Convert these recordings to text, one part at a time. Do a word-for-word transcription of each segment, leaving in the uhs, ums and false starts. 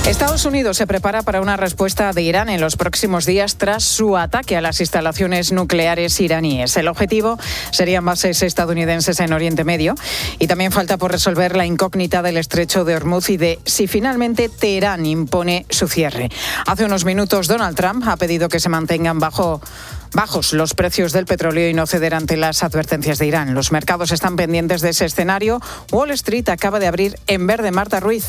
Estados Unidos se prepara para una respuesta de Irán en los próximos días tras su ataque a las instalaciones nucleares iraníes. El objetivo serían bases estadounidenses en Oriente Medio y también falta por resolver la incógnita del estrecho de Hormuz y de si finalmente Teherán impone su cierre. Hace unos minutos Donald Trump ha pedido que se mantengan bajo bajos los precios del petróleo y no ceder ante las advertencias de Irán. Los mercados están pendientes de ese escenario. Wall Street acaba de abrir en verde. Marta Ruiz.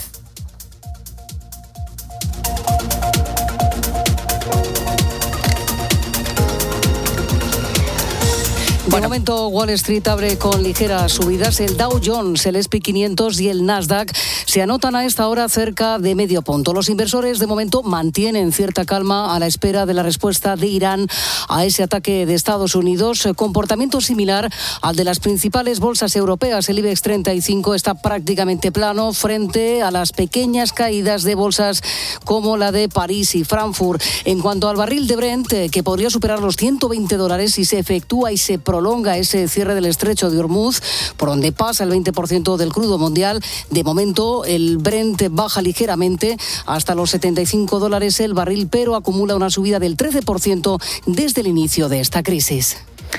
De bueno. momento, Wall Street abre con ligeras subidas. El Dow Jones, el ese and pe quinientos y el Nasdaq se anotan a esta hora cerca de medio punto. Los inversores, de momento, mantienen cierta calma a la espera de la respuesta de Irán a ese ataque de Estados Unidos. Comportamiento similar al de las principales bolsas europeas. El IBEX treinta y cinco está prácticamente plano frente a las pequeñas caídas de bolsas como la de París y Frankfurt. En cuanto al barril de Brent, que podría superar los ciento veinte dólares si se efectúa y se prolonga ese cierre del estrecho de Hormuz, por donde pasa el veinte por ciento del crudo mundial. De momento, el Brent baja ligeramente hasta los setenta y cinco dólares el barril, pero acumula una subida del trece por ciento desde el inicio de esta crisis.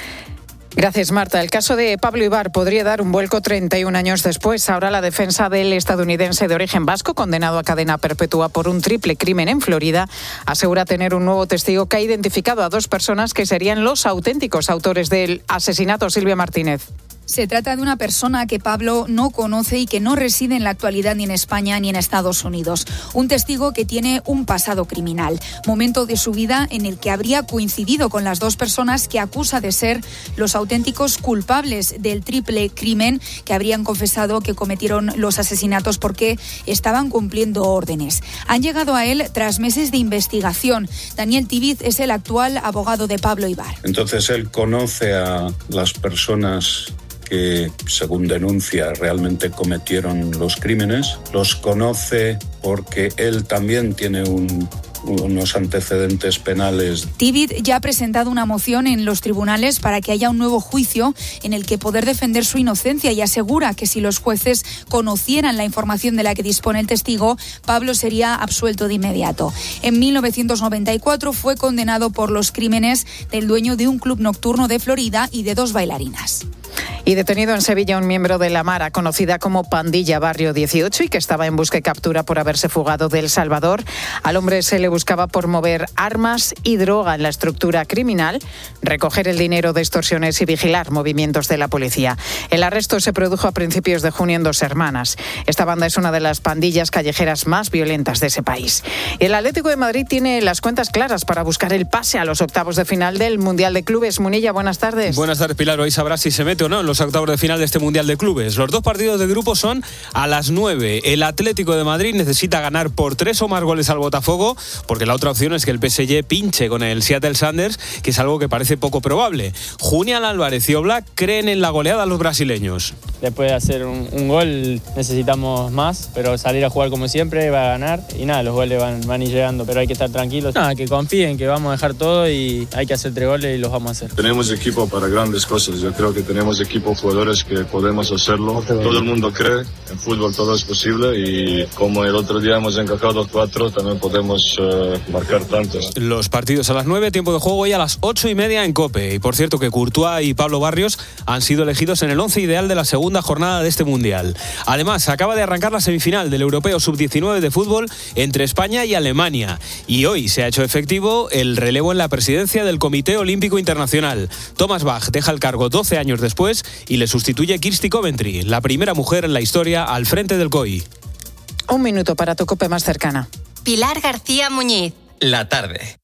Gracias, Marta. El caso de Pablo Ibar podría dar un vuelco treinta y un años después. Ahora la defensa del estadounidense de origen vasco, condenado a cadena perpetua por un triple crimen en Florida, asegura tener un nuevo testigo que ha identificado a dos personas que serían los auténticos autores del asesinato. Silvia Martínez. Se trata de una persona que Pablo no conoce y que no reside en la actualidad ni en España ni en Estados Unidos. Un testigo que tiene un pasado criminal. Momento de su vida en el que habría coincidido con las dos personas que acusa de ser los auténticos culpables del triple crimen, que habrían confesado que cometieron los asesinatos porque estaban cumpliendo órdenes. Han llegado a él tras meses de investigación. Daniel Tíbiz es el actual abogado de Pablo Ibar. Entonces él conoce a las personas que, según denuncia, realmente cometieron los crímenes. Los conoce porque él también tiene un, unos antecedentes penales. Tíbiz ya ha presentado una moción en los tribunales para que haya un nuevo juicio en el que poder defender su inocencia, y asegura que si los jueces conocieran la información de la que dispone el testigo, Pablo sería absuelto de inmediato. En mil novecientos noventa y cuatro fue condenado por los crímenes del dueño de un club nocturno de Florida y de dos bailarinas. Y detenido en Sevilla un miembro de la Mara, conocida como Pandilla Barrio dieciocho, y que estaba en busca y captura por haberse fugado de El Salvador. Al hombre se le buscaba por mover armas y droga en la estructura criminal, recoger el dinero de extorsiones y vigilar movimientos de la policía. El arresto se produjo a principios de junio en Dos Hermanas. Esta banda es una de las pandillas callejeras más violentas de ese país. El Atlético de Madrid tiene las cuentas claras para buscar el pase a los octavos de final del Mundial de Clubes. Munilla, buenas tardes. Buenas tardes, Pilar. Hoy sabrás si se mete o no en los octavos de final de este Mundial de Clubes. Los dos partidos de grupo son a las nueve. El Atlético de Madrid necesita ganar por tres o más goles al Botafogo, porque la otra opción es que el P S G pinche con el Seattle Sounders, que es algo que parece poco probable. Julián Álvarez y Oblak creen en la goleada a los brasileños. Después de hacer un, un gol necesitamos más, pero salir a jugar como siempre, va a ganar y nada, los goles van, van a ir llegando, pero hay que estar tranquilos. Nada, que confíen que vamos a dejar todo y hay que hacer tres goles y los vamos a hacer. Tenemos equipo para grandes cosas, yo creo que tenemos equipo, jugadores que podemos hacerlo. Todo el mundo cree, en fútbol todo es posible y como el otro día hemos encajado cuatro, también podemos uh, marcar tantos. Los partidos a las nueve, tiempo de juego hoy a las ocho y media en COPE. Y por cierto que Courtois y Pablo Barrios han sido elegidos en el once ideal de la segunda jornada de este Mundial. Además, acaba de arrancar la semifinal del Europeo sub diecinueve de fútbol entre España y Alemania. Y hoy se ha hecho efectivo el relevo en la presidencia del Comité Olímpico Internacional. Thomas Bach deja el cargo doce años después y le sustituye Kirsty Coventry, la primera mujer en la historia al frente del C O I. Un minuto para tu COPE más cercana. Pilar García Muñiz. La tarde.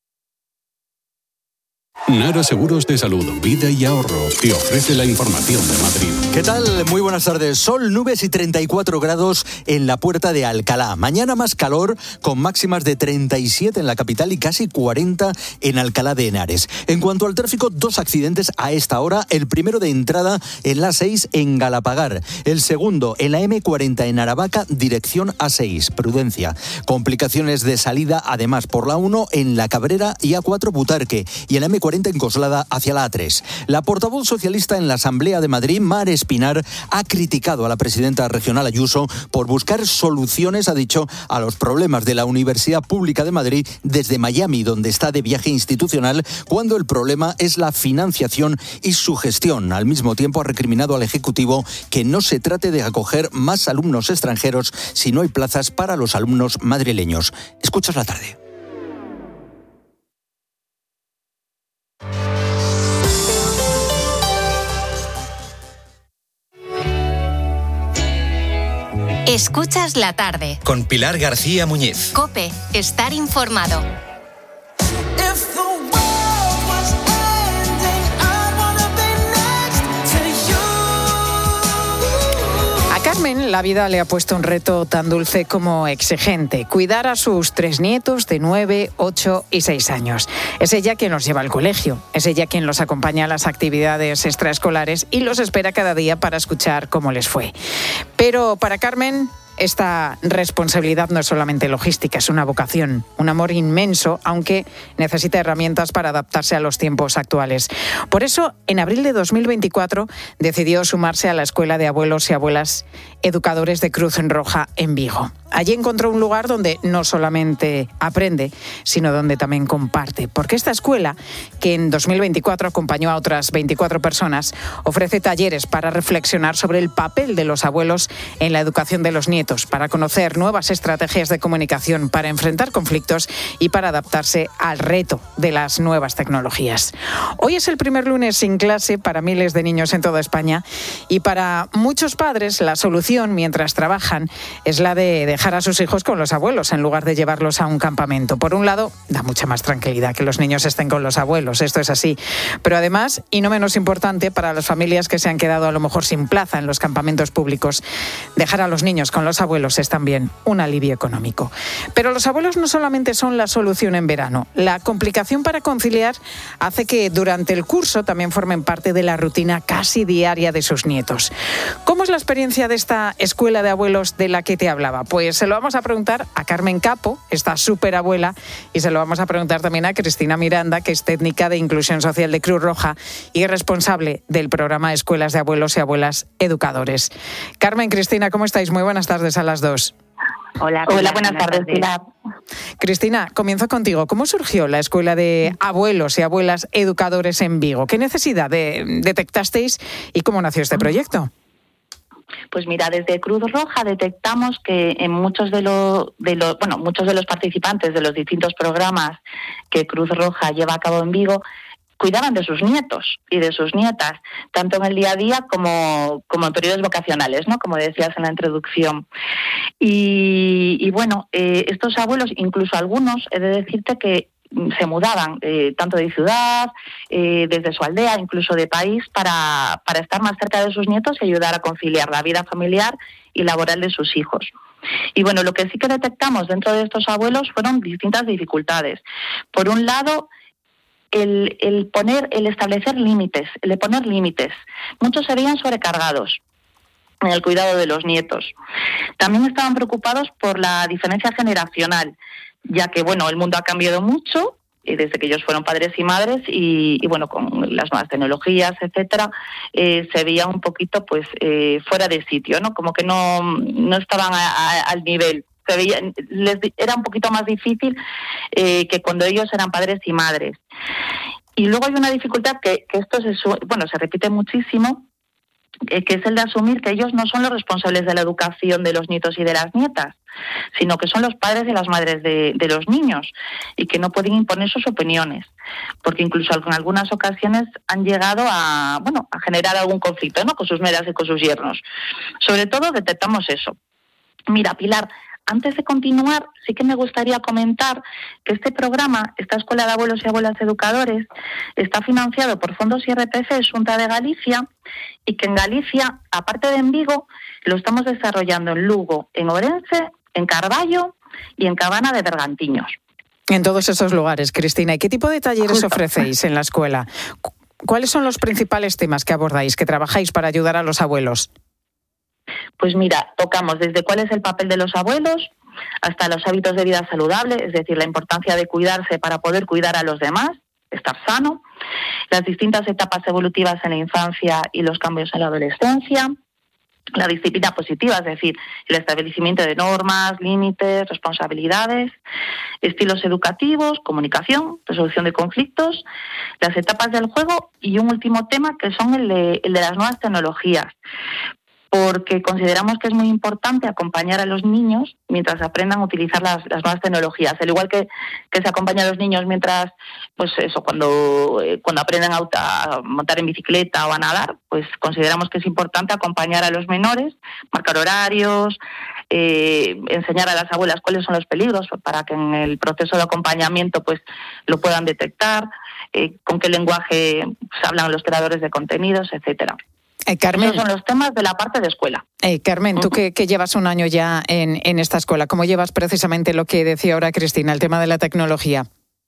Nara Seguros de Salud, Vida y Ahorro te ofrece la información de Madrid. ¿Qué tal? Muy buenas tardes. Sol, nubes y treinta y cuatro grados en la Puerta de Alcalá. Mañana más calor, con máximas de treinta y siete en la capital y casi cuarenta en Alcalá de Henares. En cuanto al tráfico, dos accidentes a esta hora. El primero de entrada en la A seis en Galapagar. El segundo en la eme cuarenta en Aravaca, dirección A seis. Prudencia. Complicaciones de salida, además, por la uno en La Cabrera y A cuatro Butarque. Y en la eme cuarenta cuarenta en Coslada hacia la A tres. La portavoz socialista en la Asamblea de Madrid, Mar Espinar, ha criticado a la presidenta regional Ayuso por buscar soluciones, ha dicho, a los problemas de la Universidad Pública de Madrid desde Miami, donde está de viaje institucional, cuando el problema es la financiación y su gestión. Al mismo tiempo ha recriminado al Ejecutivo que no se trate de acoger más alumnos extranjeros si no hay plazas para los alumnos madrileños. Escuchas la tarde. Escuchas la tarde. Con Pilar García Muñiz. COPE. Estar informado. A Carmen la vida le ha puesto un reto tan dulce como exigente: cuidar a sus tres nietos de nueve, ocho y seis años. Es ella quien los lleva al colegio, es ella quien los acompaña a las actividades extraescolares y los espera cada día para escuchar cómo les fue. Pero para Carmen, esta responsabilidad no es solamente logística, es una vocación, un amor inmenso, aunque necesita herramientas para adaptarse a los tiempos actuales. Por eso, en abril de dos mil veinticuatro, decidió sumarse a la Escuela de Abuelos y Abuelas Educadores de Cruz Roja en Vigo. Allí encontró un lugar donde no solamente aprende, sino donde también comparte. Porque esta escuela, que en dos mil veinticuatro acompañó a otras veinticuatro personas, ofrece talleres para reflexionar sobre el papel de los abuelos en la educación de los nietos, para conocer nuevas estrategias de comunicación, para enfrentar conflictos y para adaptarse al reto de las nuevas tecnologías. Hoy es el primer lunes sin clase para miles de niños en toda España y para muchos padres la solución mientras trabajan es la de dejar a sus hijos con los abuelos en lugar de llevarlos a un campamento. Por un lado, da mucha más tranquilidad que los niños estén con los abuelos, esto es así. Pero además, y no menos importante, para las familias que se han quedado a lo mejor sin plaza en los campamentos públicos, dejar a los niños con los abuelos es también un alivio económico. Pero los abuelos no solamente son la solución en verano. La complicación para conciliar hace que durante el curso también formen parte de la rutina casi diaria de sus nietos. ¿Cómo es la experiencia de esta escuela de abuelos de la que te hablaba? Pues se lo vamos a preguntar a Carmen Capo, esta súper abuela, y se lo vamos a preguntar también a Cristina Miranda, que es técnica de inclusión social de Cruz Roja y responsable del programa Escuelas de Abuelos y Abuelas Educadores. Carmen, Cristina, ¿cómo estáis? Muy buenas tardes a las dos. Hola, Pilar. Hola, buenas tardes, Pilar. Cristina, comienzo contigo. ¿Cómo surgió la Escuela de Abuelos y Abuelas Educadores en Vigo? ¿Qué necesidad de, detectasteis y cómo nació este proyecto? Pues mira, desde Cruz Roja detectamos que en muchos de los, de los, bueno, muchos de los participantes de los distintos programas que Cruz Roja lleva a cabo en Vigo cuidaban de sus nietos y de sus nietas, tanto en el día a día como, como en periodos vocacionales, ¿no? Como decías en la introducción. Y, y bueno, eh, estos abuelos, incluso algunos, he de decirte que se mudaban eh, tanto de ciudad, eh, desde su aldea, incluso de país, para, para estar más cerca de sus nietos y ayudar a conciliar la vida familiar y laboral de sus hijos. Y bueno, lo que sí que detectamos dentro de estos abuelos fueron distintas dificultades. Por un lado, el, el poner, el establecer límites, el de poner límites. Muchos se veían sobrecargados en el cuidado de los nietos. También estaban preocupados por la diferencia generacional, ya que, bueno, el mundo ha cambiado mucho eh, desde que ellos fueron padres y madres y, y bueno, con las nuevas tecnologías, etcétera, eh, se veía un poquito, pues, eh, fuera de sitio, ¿no? Como que no, no estaban a, a, al nivel. Se veía, les era un poquito más difícil eh, que cuando ellos eran padres y madres. Y luego hay una dificultad que, que esto se, bueno, se repite muchísimo, que es el de asumir que ellos no son los responsables de la educación de los nietos y de las nietas, sino que son los padres y las madres de, de los niños y que no pueden imponer sus opiniones, porque incluso en algunas ocasiones han llegado a, bueno, a generar algún conflicto, ¿no?, con sus nueras y con sus yernos. Sobre todo detectamos eso. Mira, Pilar, antes de continuar, sí que me gustaría comentar que este programa, esta Escuela de Abuelos y Abuelas Educadores, está financiado por fondos I R P F Xunta de Galicia y que en Galicia, aparte de en Vigo, lo estamos desarrollando en Lugo, en Ourense, en Carballo y en Cabana de Bergantiños. En todos esos lugares, Cristina. ¿Y qué tipo de talleres Justo. ofrecéis en la escuela? ¿Cuáles son los principales temas que abordáis, que trabajáis para ayudar a los abuelos? Pues mira, tocamos desde cuál es el papel de los abuelos hasta los hábitos de vida saludable, es decir, la importancia de cuidarse para poder cuidar a los demás. estar sano, las distintas etapas evolutivas en la infancia y los cambios en la adolescencia, la disciplina positiva, es decir, el establecimiento de normas, límites, responsabilidades, estilos educativos, comunicación, resolución de conflictos, las etapas del juego y un último tema que son el de, el de las nuevas tecnologías, porque consideramos que es muy importante acompañar a los niños mientras aprendan a utilizar las, las nuevas tecnologías. Al igual que, que se acompaña a los niños mientras, pues eso, cuando, eh, cuando aprenden a, a montar en bicicleta o a nadar, pues consideramos que es importante acompañar a los menores, marcar horarios, eh, enseñar a las abuelas cuáles son los peligros para que en el proceso de acompañamiento pues lo puedan detectar, eh, con qué lenguaje pues, hablan los creadores de contenidos, etcétera. Eh, Carmen, esos son los temas de la parte de escuela. Eh, Carmen, tú uh-huh. que, que llevas un año ya en, en esta escuela, ¿cómo llevas precisamente lo que decía ahora Cristina, el tema de la tecnología?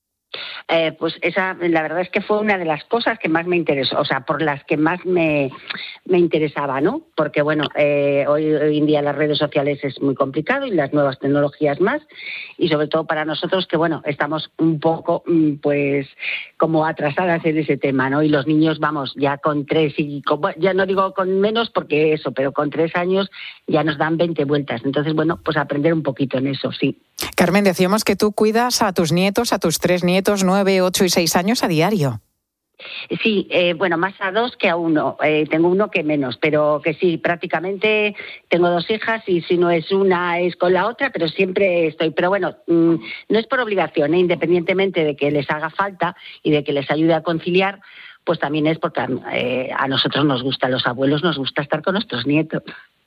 Eh, pues esa, la verdad es que fue una de las cosas que más me interesó, o sea, por las que más me, me interesaba, ¿no? Porque, bueno, eh, hoy, hoy en día las redes sociales es muy complicado y las nuevas tecnologías más, y sobre todo para nosotros que, bueno, estamos un poco, pues, como atrasadas en ese tema, ¿no? Y los niños, vamos, ya con tres, y con, ya no digo con menos porque eso, pero con tres años ya nos dan veinte vueltas. Entonces, bueno, pues aprender un poquito en eso, sí. Carmen, decíamos que tú cuidas a tus nietos, a tus tres nietos, nueve, ocho y seis años a diario. Sí, eh, bueno, más a dos que a uno. Eh, tengo uno que menos, pero que sí, prácticamente tengo dos hijas y si no es una es con la otra, pero siempre estoy. Pero bueno, mmm, no es por obligación, ¿eh? Independientemente de que les haga falta y de que les ayude a conciliar, pues también es porque eh, a nosotros nos gusta, a los abuelos nos gusta estar con nuestros nietos.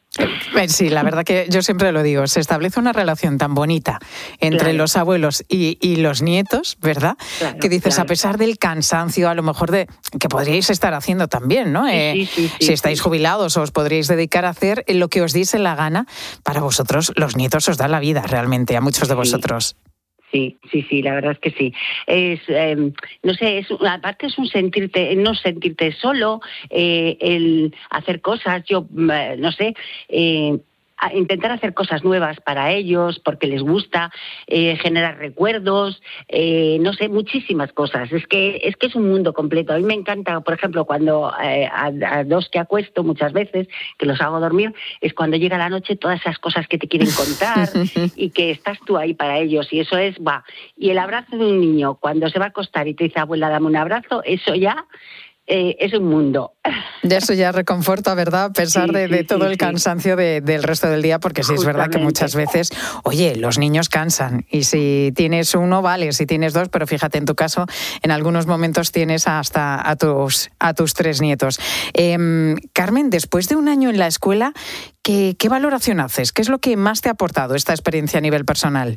Sí, la verdad que yo siempre lo digo, se establece una relación tan bonita entre claro. los abuelos y, y los nietos, ¿verdad? Claro, que dices, claro. a pesar del cansancio, a lo mejor de que podríais estar haciendo también, ¿no? Sí, eh, sí, sí, sí, si estáis sí. jubilados, os podríais dedicar a hacer lo que os diese la gana. Para vosotros, los nietos os dan la vida realmente, a muchos de vosotros. Sí. Sí, sí, sí, la verdad es que sí. Es, eh, no sé, es, aparte es un sentirte, no sentirte solo, eh, el hacer cosas, yo, eh, no sé, eh, a intentar hacer cosas nuevas para ellos, porque les gusta, eh, generar recuerdos, eh, no sé, muchísimas cosas. Es que es que es un mundo completo. A mí me encanta, por ejemplo, cuando eh, a, a dos que acuesto muchas veces, que los hago dormir, es cuando llega la noche todas esas cosas que te quieren contar y que estás tú ahí para ellos. Y eso es, va. Y el abrazo de un niño cuando se va a acostar y te dice, abuela, dame un abrazo, eso ya... Eh, es un mundo. De eso ya reconforta, ¿verdad? A pesar sí, de, de sí, todo sí, el cansancio de, del resto del día, porque sí es verdad que muchas veces, oye, los niños cansan y si tienes uno, vale, si tienes dos, pero fíjate en tu caso, en algunos momentos tienes hasta a tus, a tus tres nietos. Eh, Carmen, después de un año en la escuela, ¿qué, qué valoración haces? ¿Qué es lo que más te ha aportado esta experiencia a nivel personal?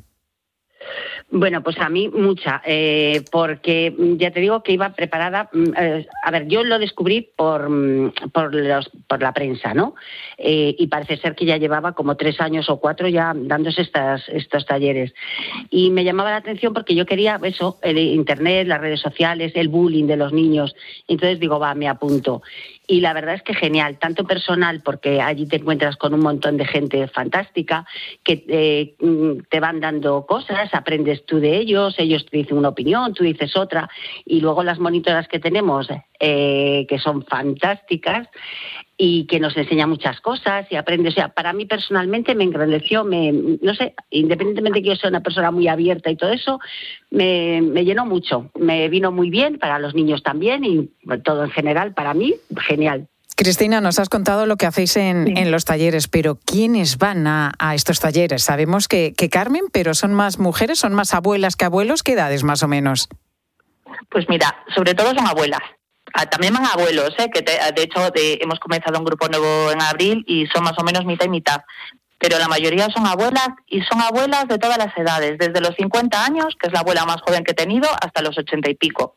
Bueno, pues a mí mucha, eh, porque ya te digo que iba preparada. Eh, a ver, yo lo descubrí por por, los, por la prensa, ¿no? Eh, y parece ser que ya llevaba como tres años o cuatro ya dándose estas, estos talleres. Y me llamaba la atención porque yo quería eso, el internet, las redes sociales, el bullying de los niños. Entonces digo, va, me apunto. Y la verdad es que genial, tanto personal, porque allí te encuentras con un montón de gente fantástica que eh, te van dando cosas, aprendes tú de ellos, ellos te dicen una opinión, tú dices otra, y luego las monitoras que tenemos, eh, que son fantásticas y que nos enseñan muchas cosas y aprendes. O sea, para mí personalmente me engrandeció, me, no sé, independientemente de que yo sea una persona muy abierta y todo eso, me, me llenó mucho, me vino muy bien, para los niños también y todo en general, para mí, genial. Cristina, nos has contado lo que hacéis en, sí. en los talleres, pero ¿quiénes van a, a estos talleres? Sabemos que, que Carmen, pero ¿son más mujeres, son más abuelas que abuelos? ¿Qué edades más o menos? Pues mira, sobre todo son abuelas. También van abuelos, ¿eh? que te, de hecho de, hemos comenzado un grupo nuevo en abril y son más o menos mitad y mitad. Pero la mayoría son abuelas y son abuelas de todas las edades, desde los cincuenta años, que es la abuela más joven que he tenido, hasta los ochenta y pico.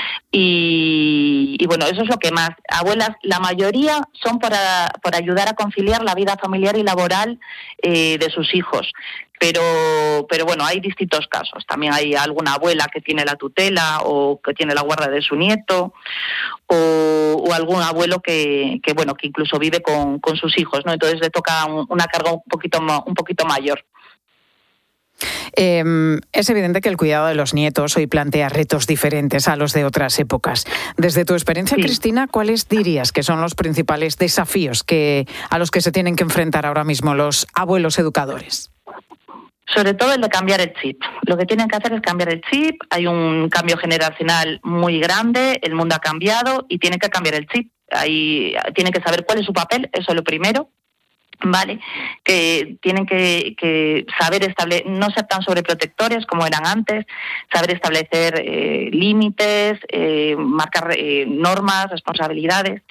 Y, y bueno, eso es lo que más. Abuelas, la mayoría son para, para ayudar a conciliar la vida familiar y laboral eh, de sus hijos. Pero, pero bueno, hay distintos casos. También hay alguna abuela que tiene la tutela o que tiene la guarda de su nieto o, o algún abuelo que, que bueno que incluso vive con, con sus hijos, ¿no? Entonces le toca un, una carga un poquito un poquito mayor. Eh, es evidente que el cuidado de los nietos hoy plantea retos diferentes a los de otras épocas. Desde tu experiencia, sí. Cristina, ¿cuáles dirías que son los principales desafíos que, a los que se tienen que enfrentar ahora mismo los abuelos educadores? Sobre todo el de cambiar el chip. Lo que tienen que hacer es cambiar el chip. Hay un cambio generacional muy grande, el mundo ha cambiado y tienen que cambiar el chip. Ahí tienen que saber cuál es su papel, eso es lo primero. Vale, que tienen que, que saber establecer, no ser tan sobreprotectores como eran antes, saber establecer eh, límites, eh, marcar eh, normas, responsabilidades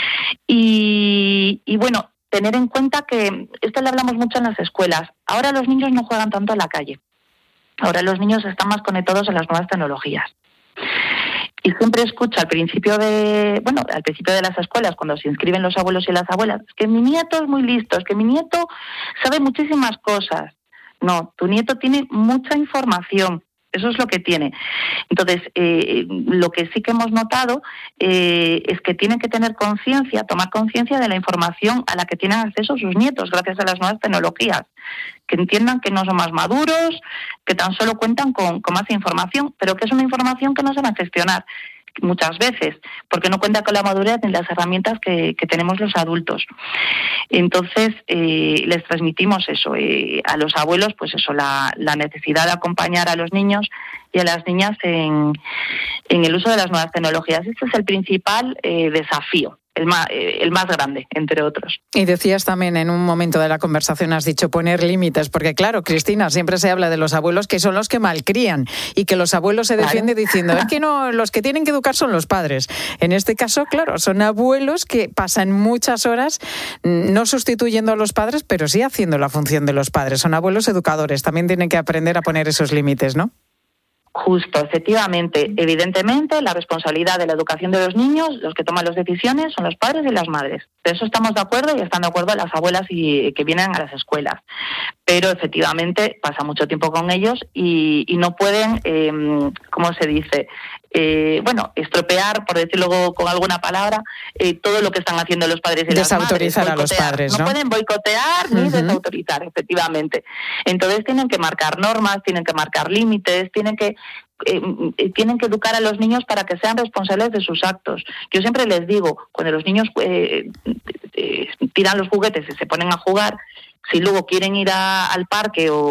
y, y bueno, tener en cuenta que esto le hablamos mucho en las escuelas. Ahora los niños no juegan tanto en la calle, ahora los niños están más conectados a las nuevas tecnologías. Y siempre escucho al principio de, bueno, al principio de las escuelas, cuando se inscriben los abuelos y las abuelas, que mi nieto es muy listo, es que mi nieto sabe muchísimas cosas. No, tu nieto tiene mucha información, eso es lo que tiene. Entonces, eh, lo que sí que hemos notado eh, es que tienen que tener conciencia, tomar conciencia de la información a la que tienen acceso sus nietos, gracias a las nuevas tecnologías. Que entiendan que no son más maduros, que tan solo cuentan con, con más información, pero que es una información que no se va a gestionar muchas veces, porque no cuenta con la madurez ni las herramientas que, que tenemos los adultos. Entonces, eh, les transmitimos eso, eh, a los abuelos, pues eso, la, la necesidad de acompañar a los niños y a las niñas en, en el uso de las nuevas tecnologías. Este es el principal eh, desafío. El más, el más grande, entre otros. Y decías también en un momento de la conversación, has dicho poner límites, porque claro, Cristina, siempre se habla de los abuelos que son los que malcrían y que los abuelos se defienden claro. diciendo, es que no, los que tienen que educar son los padres. En este caso, claro, son abuelos que pasan muchas horas no sustituyendo a los padres, pero sí haciendo la función de los padres. Son abuelos educadores, también tienen que aprender a poner esos límites, ¿no? Justo, efectivamente. Evidentemente, la responsabilidad de la educación de los niños, los que toman las decisiones, son los padres y las madres. De eso estamos de acuerdo y están de acuerdo las abuelas y, que vienen a las escuelas. Pero, efectivamente, pasa mucho tiempo con ellos y, y no pueden, eh, ¿cómo se dice?, Eh, bueno, estropear, por decirlo con alguna palabra, eh, todo lo que están haciendo los padres y las madres. Desautorizar a los padres, ¿no? No pueden boicotear ni uh-huh. desautorizar, efectivamente. Entonces tienen que marcar normas, tienen que marcar límites, tienen que eh, tienen que educar a los niños para que sean responsables de sus actos. Yo siempre les digo, cuando los niños eh, eh, tiran los juguetes y se ponen a jugar, si luego quieren ir a, al parque o,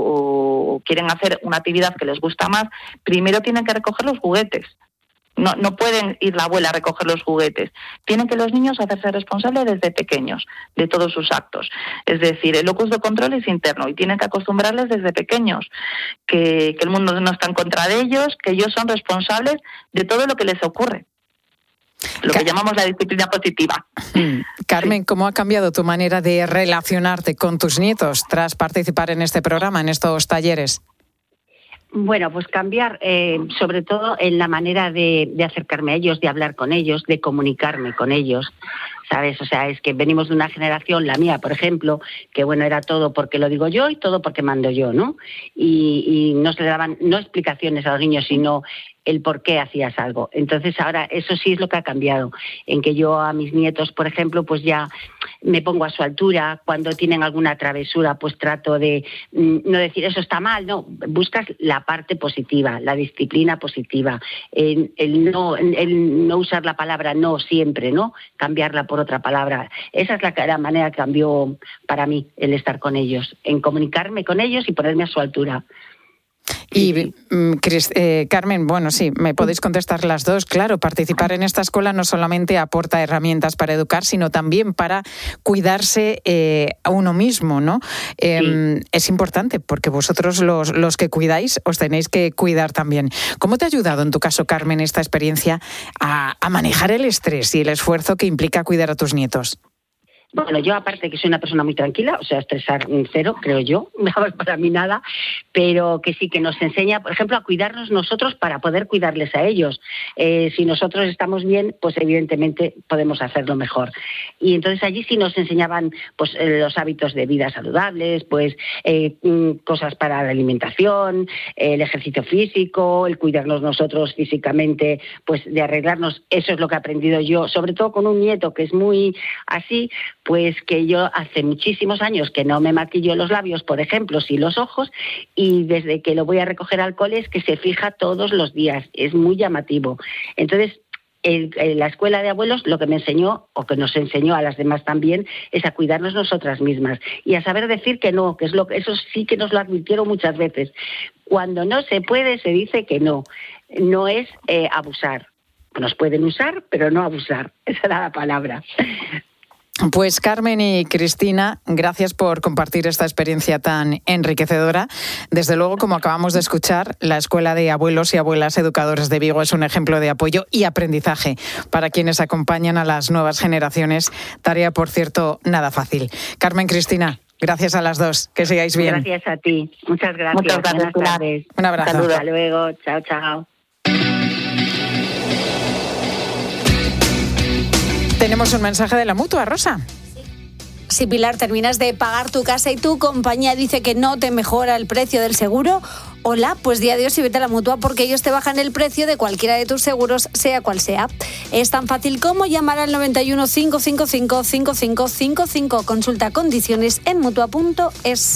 o quieren hacer una actividad que les gusta más, primero tienen que recoger los juguetes. No, no pueden ir la abuela a recoger los juguetes. Tienen que los niños hacerse responsables desde pequeños de todos sus actos. Es decir, el locus de control es interno y tienen que acostumbrarles desde pequeños que, que el mundo no está en contra de ellos, que ellos son responsables de todo lo que les ocurre. Lo que llamamos la disciplina positiva. Carmen, ¿cómo ha cambiado tu manera de relacionarte con tus nietos tras participar en este programa, en estos talleres? Bueno, pues cambiar eh, sobre todo en la manera de, de acercarme a ellos, de hablar con ellos, de comunicarme con ellos, ¿sabes? O sea, es que venimos de una generación, la mía, por ejemplo, que bueno, era todo porque lo digo yo y todo porque mando yo, ¿no? Y, y no se le daban no explicaciones a los niños, sino el por qué hacías algo. Entonces ahora eso sí es lo que ha cambiado, en que yo a mis nietos, por ejemplo, pues ya me pongo a su altura, cuando tienen alguna travesura, pues trato de no decir eso está mal, no, buscas la parte positiva, la disciplina positiva, el, el, no, el no usar la palabra no siempre, ¿no? Cambiarla por otra palabra. Esa es la, la manera que cambió para mí el estar con ellos, en comunicarme con ellos y ponerme a su altura. Y Chris, eh, Carmen, bueno, sí, me podéis contestar las dos. Claro, participar en esta escuela no solamente aporta herramientas para educar, sino también para cuidarse eh, a uno mismo, ¿no? Eh, sí. Es importante porque vosotros los, los que cuidáis os tenéis que cuidar también. ¿Cómo te ha ayudado en tu caso, Carmen, esta experiencia a, a manejar el estrés y el esfuerzo que implica cuidar a tus nietos? Bueno, yo aparte que soy una persona muy tranquila, o sea, estresar cero, creo yo, para mí nada, pero que sí que nos enseña, por ejemplo, a cuidarnos nosotros para poder cuidarles a ellos. Eh, si nosotros estamos bien, pues evidentemente podemos hacerlo mejor. Y entonces allí sí nos enseñaban pues los hábitos de vida saludables, pues eh, cosas para la alimentación, el ejercicio físico, el cuidarnos nosotros físicamente, pues de arreglarnos. Eso es lo que he aprendido yo, sobre todo con un nieto que es muy así. Pues que yo hace muchísimos años que no me maquillo los labios, por ejemplo, sí los ojos, y desde que lo voy a recoger al cole es que se fija todos los días, es muy llamativo. Entonces, en, en la escuela de abuelos lo que me enseñó, o que nos enseñó a las demás también, es a cuidarnos nosotras mismas y a saber decir que no, que es lo eso sí que nos lo advirtieron muchas veces. Cuando no se puede, se dice que no, no es eh, abusar. Nos pueden usar, pero no abusar, esa era la palabra. Pues Carmen y Cristina, gracias por compartir esta experiencia tan enriquecedora. Desde luego, como acabamos de escuchar, la Escuela de Abuelos y Abuelas Educadores de Vigo es un ejemplo de apoyo y aprendizaje para quienes acompañan a las nuevas generaciones. Tarea, por cierto, nada fácil. Carmen, Cristina, gracias a las dos. Que sigáis bien. Gracias a ti. Muchas gracias. Muchas gracias. Buenas tardes. Un abrazo. Saludos. Hasta luego. Chao, chao. Tenemos un mensaje de la Mutua, Rosa. Si, Pilar, terminas de pagar tu casa y tu compañía dice que no te mejora el precio del seguro, hola, pues di adiós y vete a la Mutua, porque ellos te bajan el precio de cualquiera de tus seguros, sea cual sea. Es tan fácil como llamar al noventa y uno, cinco cinco cinco, cinco cinco cinco cinco. Consulta condiciones en mutua punto es.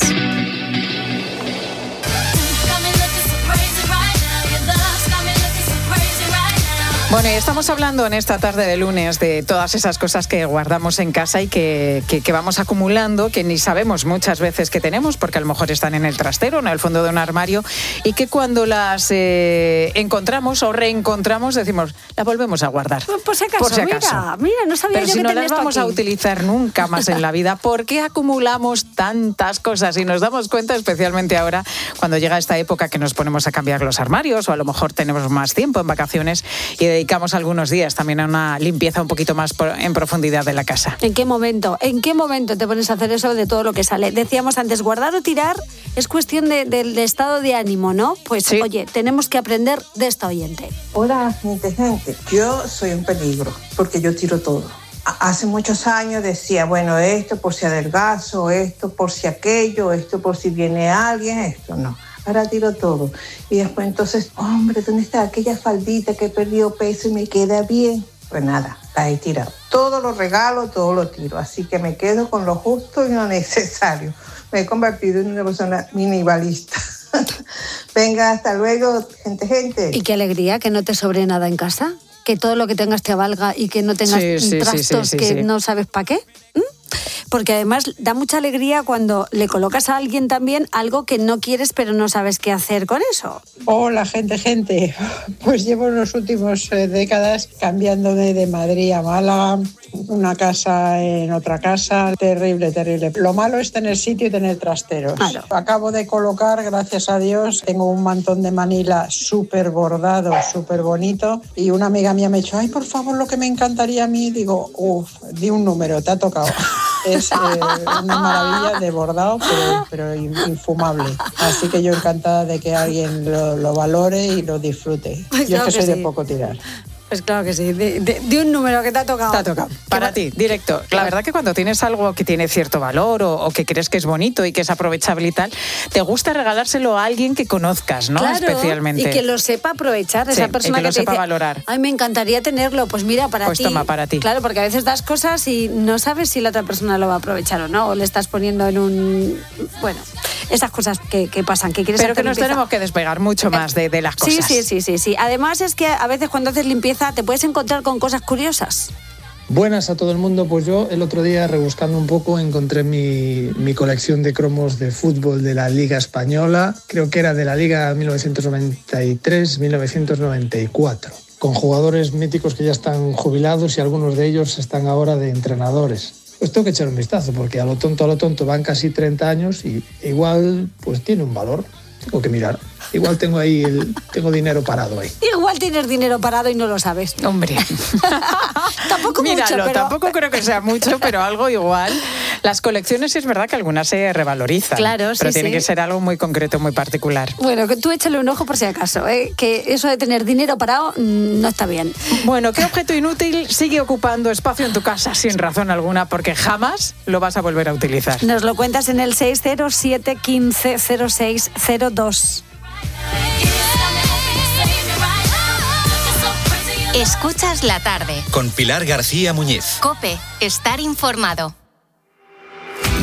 Bueno, y estamos hablando en esta tarde de lunes de todas esas cosas que guardamos en casa y que, que, que vamos acumulando, que ni sabemos muchas veces que tenemos, porque a lo mejor están en el trastero, en el fondo de un armario, y que cuando las eh, encontramos o reencontramos decimos, las volvemos a guardar. Pues por si acaso, por si acaso. mira, mira, no sabía Pero yo si que no tenía las esto vamos aquí. a utilizar nunca más en la vida, ¿por qué acumulamos tantas cosas? Y nos damos cuenta, especialmente ahora, cuando llega esta época que nos ponemos a cambiar los armarios, o a lo mejor tenemos más tiempo en vacaciones y dedicamos algunos días también a una limpieza un poquito más por, en profundidad de la casa. ¿En qué momento? ¿En qué momento te pones a hacer eso de todo lo que sale? Decíamos antes, guardar o tirar es cuestión de, del estado de ánimo, ¿no? Pues sí. Oye, tenemos que aprender de esta oyente. Hola, gente, gente. Yo soy un peligro porque yo tiro todo. Hace muchos años decía, bueno, esto por si adelgazo, esto por si aquello, esto por si viene alguien, esto no. Ahora tiro todo. Y después entonces, hombre, ¿dónde está aquella faldita que he perdido peso y me queda bien? Pues nada, la he tirado. Todo lo regalo, todo lo tiro. Así que me quedo con lo justo y lo necesario. Me he convertido en una persona minimalista. Venga, hasta luego, gente, gente. Y qué alegría que no te sobre nada en casa. Que todo lo que tengas te valga y que no tengas sí, sí, trastos sí, sí, que sí. no sabes para qué. ¿Mm? Porque además da mucha alegría cuando le colocas a alguien también algo que no quieres pero no sabes qué hacer con eso. Hola, gente, gente. Pues llevo los últimos eh, décadas cambiándome de Madrid a Málaga, una casa en otra casa. Terrible, terrible. Lo malo es tener sitio y tener trasteros. Claro. Acabo de colocar, gracias a Dios, tengo un mantón de Manila súper bordado, súper bonito. Y una amiga mía me ha dicho, ay, por favor, lo que me encantaría a mí. Digo, uff, di un número, te ha tocado. Es eh, una maravilla de bordado, pero, pero infumable. Así que yo encantada de que alguien lo, lo valore y lo disfrute. Pues yo claro es que soy que de sí. poco tirar. Pues claro que sí, de, de, de un número que te ha tocado. Te ha tocado. Para ti, directo. La verdad que cuando tienes algo que tiene cierto valor o, o que crees que es bonito y que es aprovechable y tal, te gusta regalárselo a alguien que conozcas, ¿no? Claro, especialmente. Y que lo sepa aprovechar, Sí, esa persona y que lo que te sepa dice, valorar. ay, me encantaría tenerlo, pues mira, para Pues ti. toma, para ti. Claro, porque a veces das cosas y no sabes si la otra persona lo va a aprovechar o no, o le estás poniendo en un... Bueno, esas cosas que, que pasan, que quieres Pero hacer que nos limpieza. tenemos que despegar mucho más de, de las Sí, cosas. sí, sí, sí, sí. Además es que a veces cuando haces limpieza te puedes encontrar con cosas curiosas. Buenas a todo el mundo, pues yo el otro día rebuscando un poco encontré mi, mi colección de cromos de fútbol de la Liga Española, creo que era de la Liga mil novecientos noventa y tres mil novecientos noventa y cuatro, con jugadores míticos que ya están jubilados y algunos de ellos están ahora de entrenadores. Pues tengo que echar un vistazo porque a lo tonto a lo tonto van casi treinta años y igual pues tiene un valor, tengo que mirar. Igual tengo ahí el, tengo dinero parado ahí. Igual tienes dinero parado y no lo sabes. Hombre. Tampoco Míralo, mucho, pero... tampoco creo que sea mucho, pero algo igual. Las colecciones es verdad que algunas se revalorizan. Claro, sí, pero tiene sí. que ser algo muy concreto, muy particular. Bueno, que tú échale un ojo por si acaso, ¿eh? Que eso de tener dinero parado mm, no está bien. Bueno, ¿qué objeto inútil sigue ocupando espacio en tu casa sin razón alguna? Porque jamás lo vas a volver a utilizar. Nos lo cuentas en el seis cero siete, quince, cero seis cero dos. Escuchas la tarde. Con Pilar García Muñiz. COPE. Estar informado.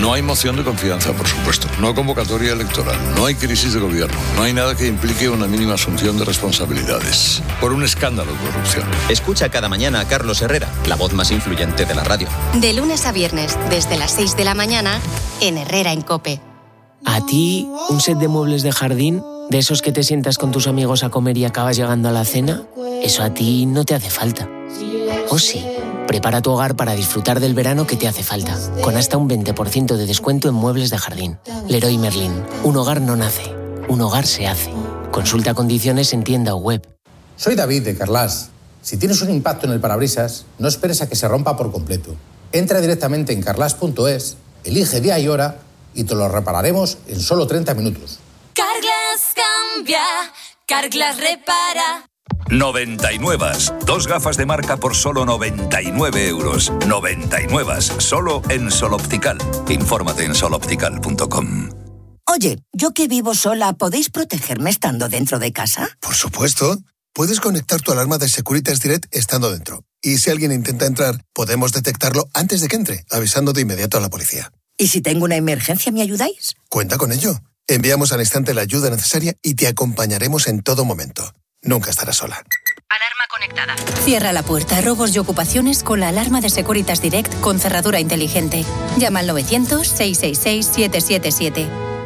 No hay moción de confianza, por supuesto. No hay convocatoria electoral. No hay crisis de gobierno. No hay nada que implique una mínima asunción de responsabilidades. Por un escándalo de corrupción. Escucha cada mañana a Carlos Herrera, la voz más influyente de la radio. De lunes a viernes, desde las seis de la mañana, en Herrera en COPE. ¿A ti un set de muebles de jardín, de esos que te sientas con tus amigos a comer y acabas llegando a la cena? Eso a ti no te hace falta. ¿O sí? Prepara tu hogar para disfrutar del verano que te hace falta, con hasta un veinte por ciento de descuento en muebles de jardín. Leroy Merlin. Un hogar no nace, un hogar se hace. Consulta condiciones en tienda o web. Soy David de Carlas. Si tienes un impacto en el parabrisas, no esperes a que se rompa por completo. Entra directamente en carlas punto es, elige día y hora y te lo repararemos en solo treinta minutos. Carglass cambia, Carglass repara. noventa y nueve. Dos gafas de marca por solo noventa y nueve euros. noventa y nueve. Solo en Sol Optical. Infórmate en sol optical punto com. Oye, yo que vivo sola, ¿podéis protegerme estando dentro de casa? Por supuesto. Puedes conectar tu alarma de Securitas Direct estando dentro. Y si alguien intenta entrar, podemos detectarlo antes de que entre, avisando de inmediato a la policía. ¿Y si tengo una emergencia, me ayudáis? Cuenta con ello. Enviamos al instante la ayuda necesaria y te acompañaremos en todo momento. Nunca estarás sola. Alarma conectada. Cierra la puerta a robos y ocupaciones con la alarma de Securitas Direct con cerradura inteligente. Llama al novecientos, seiscientos sesenta y seis, setecientos setenta y siete.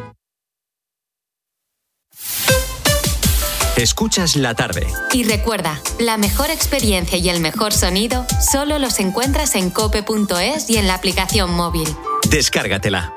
Escuchas la tarde. Y recuerda, la mejor experiencia y el mejor sonido solo los encuentras en cope punto es y en la aplicación móvil. Descárgatela.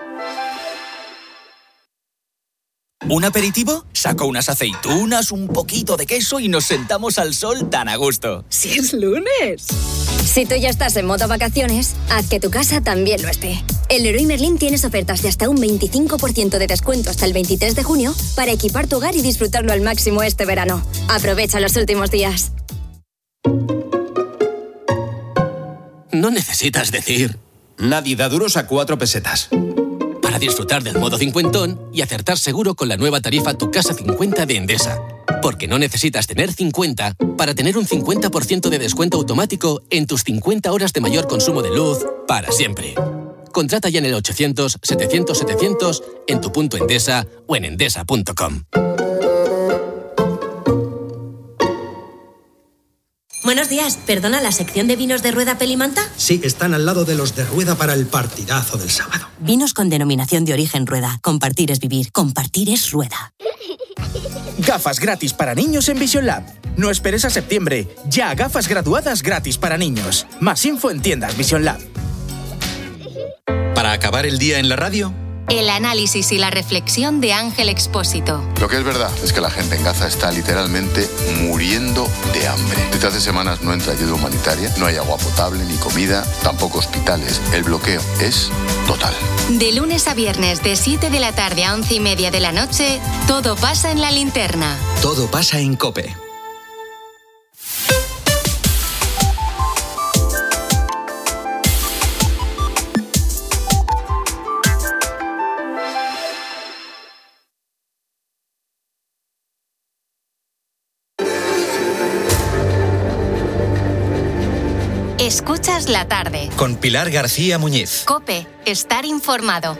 ¿Un aperitivo? Saco unas aceitunas, un poquito de queso y nos sentamos al sol tan a gusto. ¡Si es lunes! Si tú ya estás en modo vacaciones, haz que tu casa también lo esté. En Leroy Merlin tienes ofertas de hasta un veinticinco por ciento de descuento hasta el veintitrés de junio para equipar tu hogar y disfrutarlo al máximo este verano. Aprovecha los últimos días. No necesitas decir... Nadie da duros a cuatro pesetas. Para disfrutar del modo cincuentón y acertar seguro con la nueva tarifa Tu Casa cincuenta de Endesa. Porque no necesitas tener cincuenta para tener un cincuenta por ciento de descuento automático en tus cincuenta horas de mayor consumo de luz para siempre. Contrata ya en el ochocientos, setecientos, setecientos, en tu punto Endesa o en endesa punto com. Buenos días, perdona, ¿la sección de vinos de Rueda Pelimanta? Sí, están al lado de los de Rueda para el partidazo del sábado. Vinos con denominación de origen Rueda. Compartir es vivir, compartir es Rueda. Gafas gratis para niños en Vision Lab. No esperes a septiembre. Ya gafas graduadas gratis para niños. Más info en tiendas Vision Lab. Para acabar el día en la radio, El análisis y la reflexión de Ángel Expósito. Lo que es verdad es que la gente en Gaza está literalmente muriendo de hambre. Desde hace semanas no entra ayuda humanitaria, no hay agua potable ni comida, tampoco hospitales. El bloqueo es total. De lunes a viernes, de siete de la tarde a once y media de la noche, todo pasa en La Linterna. Todo pasa en COPE. Escuchas la tarde. Con Pilar García Muñiz. COPE, estar informado.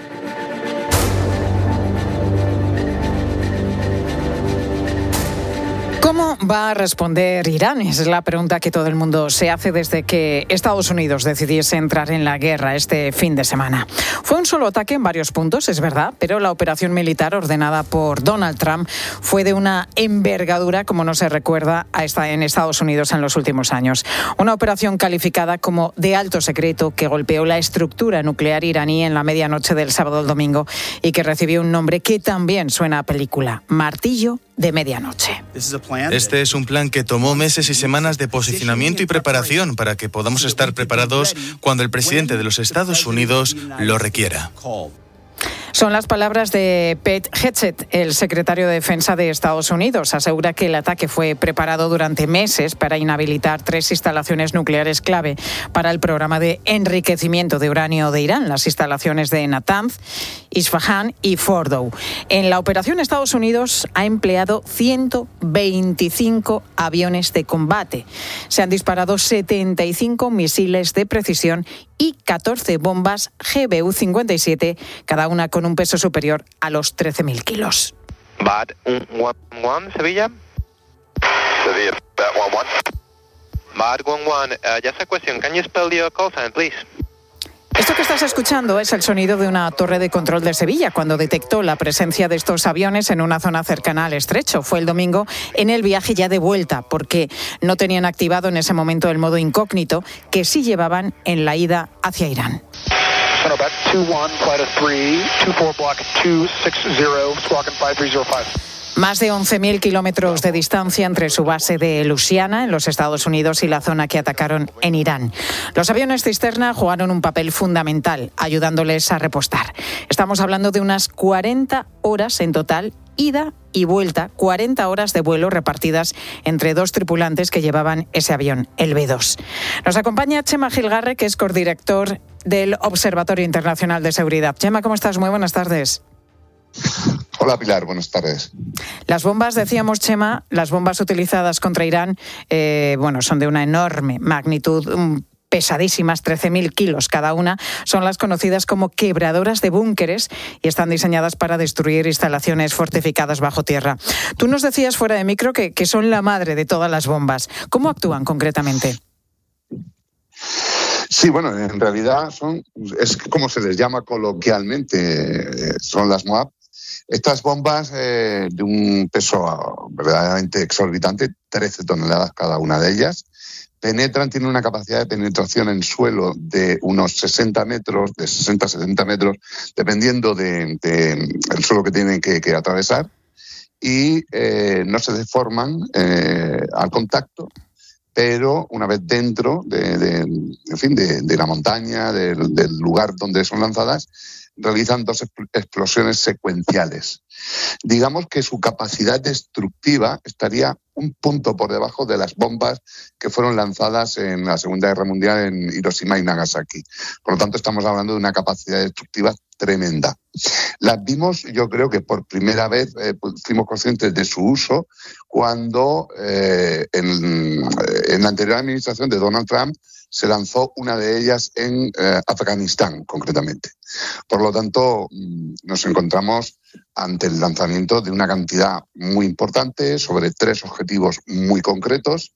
¿Cómo va a responder Irán? Es la pregunta que todo el mundo se hace desde que Estados Unidos decidiese entrar en la guerra este fin de semana. Fue un solo ataque en varios puntos, es verdad, pero la operación militar ordenada por Donald Trump fue de una envergadura como no se recuerda a esta en Estados Unidos en los últimos años. Una operación calificada como de alto secreto que golpeó la estructura nuclear iraní en la medianoche del sábado al domingo y que recibió un nombre que también suena a película: Martillo de Medianoche. Este es un plan que tomó meses y semanas de posicionamiento y preparación para que podamos estar preparados cuando el presidente de los Estados Unidos lo requiera. Son las palabras de Pete Hegseth, el secretario de Defensa de Estados Unidos. Asegura que el ataque fue preparado durante meses para inhabilitar tres instalaciones nucleares clave para el programa de enriquecimiento de uranio de Irán, las instalaciones de Natanz, Isfahan y Fordow. En la operación, Estados Unidos ha empleado ciento veinticinco aviones de combate. Se han disparado setenta y cinco misiles de precisión y catorce bombas G B U cincuenta y siete, cada una con un peso superior a los trece mil kilos. Bad one one, Sevilla. Sevilla, Bad one one. Bad one one, uh, just a question. Can you spell your call sign, please? Esto que estás escuchando es el sonido de una torre de control de Sevilla cuando detectó la presencia de estos aviones en una zona cercana al estrecho. Fue el domingo en el viaje ya de vuelta, porque no tenían activado en ese momento el modo incógnito que sí llevaban en la ida hacia Irán. Más de once mil kilómetros de distancia entre su base de Louisiana, en los Estados Unidos, y la zona que atacaron en Irán. Los aviones cisterna jugaron un papel fundamental, ayudándoles a repostar. Estamos hablando de unas cuarenta horas en total, ida y vuelta, cuarenta horas de vuelo repartidas entre dos tripulantes que llevaban ese avión, el B dos. Nos acompaña Chema Gilgarre, que es codirector del Observatorio Internacional de Seguridad. Chema, ¿cómo estás? Muy buenas tardes. Hola Pilar, buenas tardes. Las bombas, decíamos Chema, las bombas utilizadas contra Irán, eh, bueno, son de una enorme magnitud, um, pesadísimas, trece mil kilos cada una. Son las conocidas como quebradoras de búnkeres y están diseñadas para destruir instalaciones fortificadas bajo tierra. Tú nos decías fuera de micro que, que son la madre de todas las bombas. ¿Cómo actúan concretamente? Sí, bueno, en realidad son, es como se les llama coloquialmente, son las MOAB. Estas bombas eh, de un peso verdaderamente exorbitante, trece toneladas cada una de ellas, penetran, tienen una capacidad de penetración en suelo de unos sesenta metros, de sesenta a setenta metros, dependiendo del de, de suelo que tienen que, que atravesar, y eh, no se deforman eh, al contacto, pero una vez dentro de, de, en fin, de, de la montaña, del, del lugar donde son lanzadas, realizan dos explosiones secuenciales. Digamos que su capacidad destructiva estaría un punto por debajo de las bombas que fueron lanzadas en la Segunda Guerra Mundial en Hiroshima y Nagasaki. Por lo tanto, estamos hablando de una capacidad destructiva tremenda. Las vimos, yo creo que por primera vez eh, fuimos conscientes de su uso cuando eh, en, en la anterior administración de Donald Trump se lanzó una de ellas en eh, Afganistán, concretamente. Por lo tanto, nos encontramos ante el lanzamiento de una cantidad muy importante sobre tres objetivos muy concretos.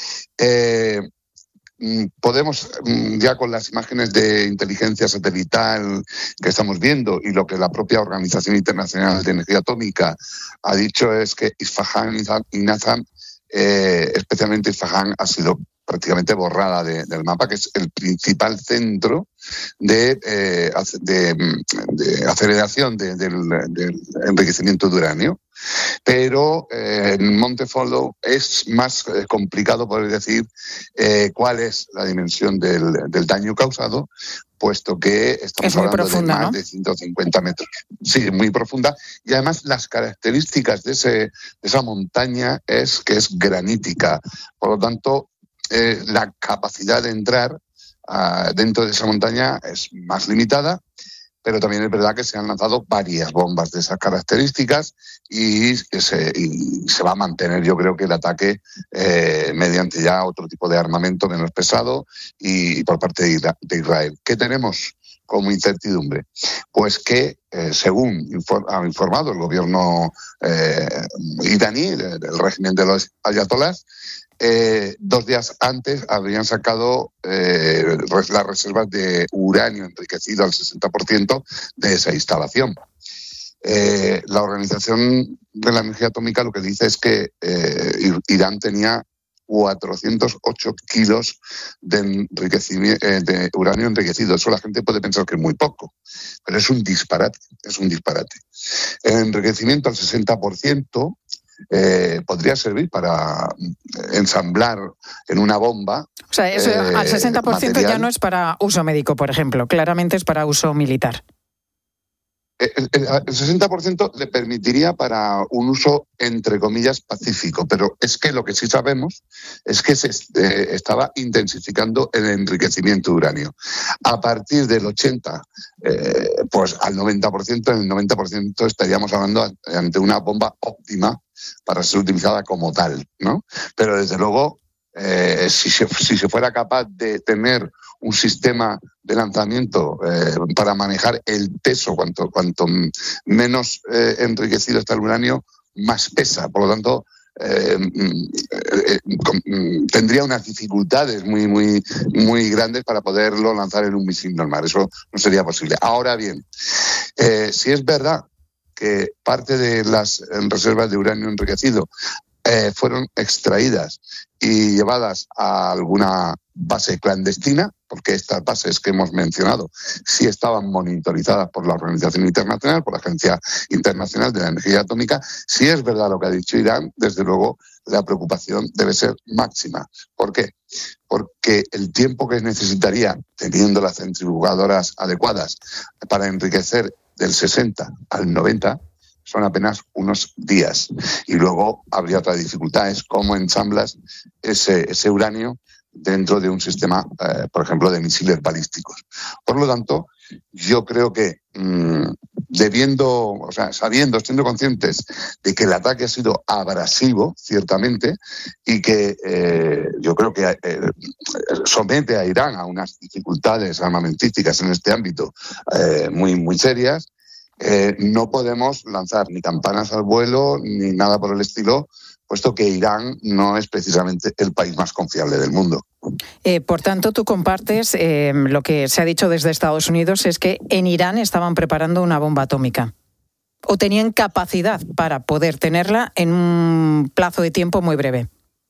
Eh, podemos, ya con las imágenes de inteligencia satelital que estamos viendo y lo que la propia Organización Internacional de Energía Atómica ha dicho, es que Isfahan y Natanz, eh, especialmente Isfahan, ha sido prácticamente borrada de, del mapa, que es el principal centro de, eh, de, de aceleración de, del, del enriquecimiento de uranio. Pero eh, en Monte Fordow es más eh, complicado poder decir eh, cuál es la dimensión del, del daño causado, puesto que estamos hablando profunda, de más, ¿no?, de ciento cincuenta metros. Sí, muy profunda. Y además las características de, ese, de esa montaña es que es granítica. Por lo tanto, Eh, la capacidad de entrar uh, dentro de esa montaña es más limitada, pero también es verdad que se han lanzado varias bombas de esas características y se, y se va a mantener, yo creo, que el ataque eh, mediante ya otro tipo de armamento menos pesado y, y por parte de, de Israel. ¿Qué tenemos como incertidumbre? Pues que, eh, según infor- ha informado el gobierno eh, iraní, el, el régimen de los ayatolás, Eh, dos días antes habrían sacado eh, las reservas de uranio enriquecido al sesenta por ciento de esa instalación. Eh, la Organización de la Energía Atómica lo que dice es que eh, Irán tenía cuatrocientos ocho kilos de, enriquecimiento, eh, de uranio enriquecido. Eso la gente puede pensar que es muy poco, pero es un disparate, es un disparate. El enriquecimiento al sesenta por ciento Eh, podría servir para ensamblar en una bomba. O sea, eso eh, al sesenta por ciento material. Ya no es para uso médico, por ejemplo, claramente es para uso militar. el sesenta por ciento le permitiría para un uso, entre comillas, pacífico, pero es que lo que sí sabemos es que se eh, estaba intensificando el enriquecimiento de uranio. A partir del ochenta, eh, pues al noventa por ciento, en el noventa por ciento estaríamos hablando ante una bomba óptima para ser utilizada como tal, ¿no? Pero desde luego, eh, si, se, si se fuera capaz de tener un sistema de lanzamiento eh, para manejar el peso, cuanto, cuanto menos eh, enriquecido está el uranio, más pesa. Por lo tanto, eh, eh, eh, tendría unas dificultades muy, muy, muy grandes para poderlo lanzar en un misil normal. Eso no sería posible. Ahora bien, eh, si es verdad que parte de las reservas de uranio enriquecido eh, fueron extraídas y llevadas a alguna base clandestina, porque estas bases que hemos mencionado sí estaban monitorizadas por la Organización Internacional, por la Agencia Internacional de la Energía Atómica, si es verdad lo que ha dicho Irán, desde luego la preocupación debe ser máxima. ¿Por qué? Porque el tiempo que necesitaría, teniendo las centrifugadoras adecuadas, para enriquecer del sesenta al noventa, son apenas unos días. Y luego habría otras dificultades, como ensamblas ese, ese uranio dentro de un sistema, eh, por ejemplo, de misiles balísticos. Por lo tanto, yo creo que mmm, debiendo, o sea, sabiendo, siendo conscientes de que el ataque ha sido abrasivo, ciertamente, y que eh, yo creo que eh, somete a Irán a unas dificultades armamentísticas en este ámbito eh, muy, muy serias, eh, no podemos lanzar ni campanas al vuelo ni nada por el estilo, puesto que Irán no es precisamente el país más confiable del mundo. Eh, por tanto, tú compartes eh, lo que se ha dicho desde Estados Unidos, es que en Irán estaban preparando una bomba atómica o tenían capacidad para poder tenerla en un plazo de tiempo muy breve.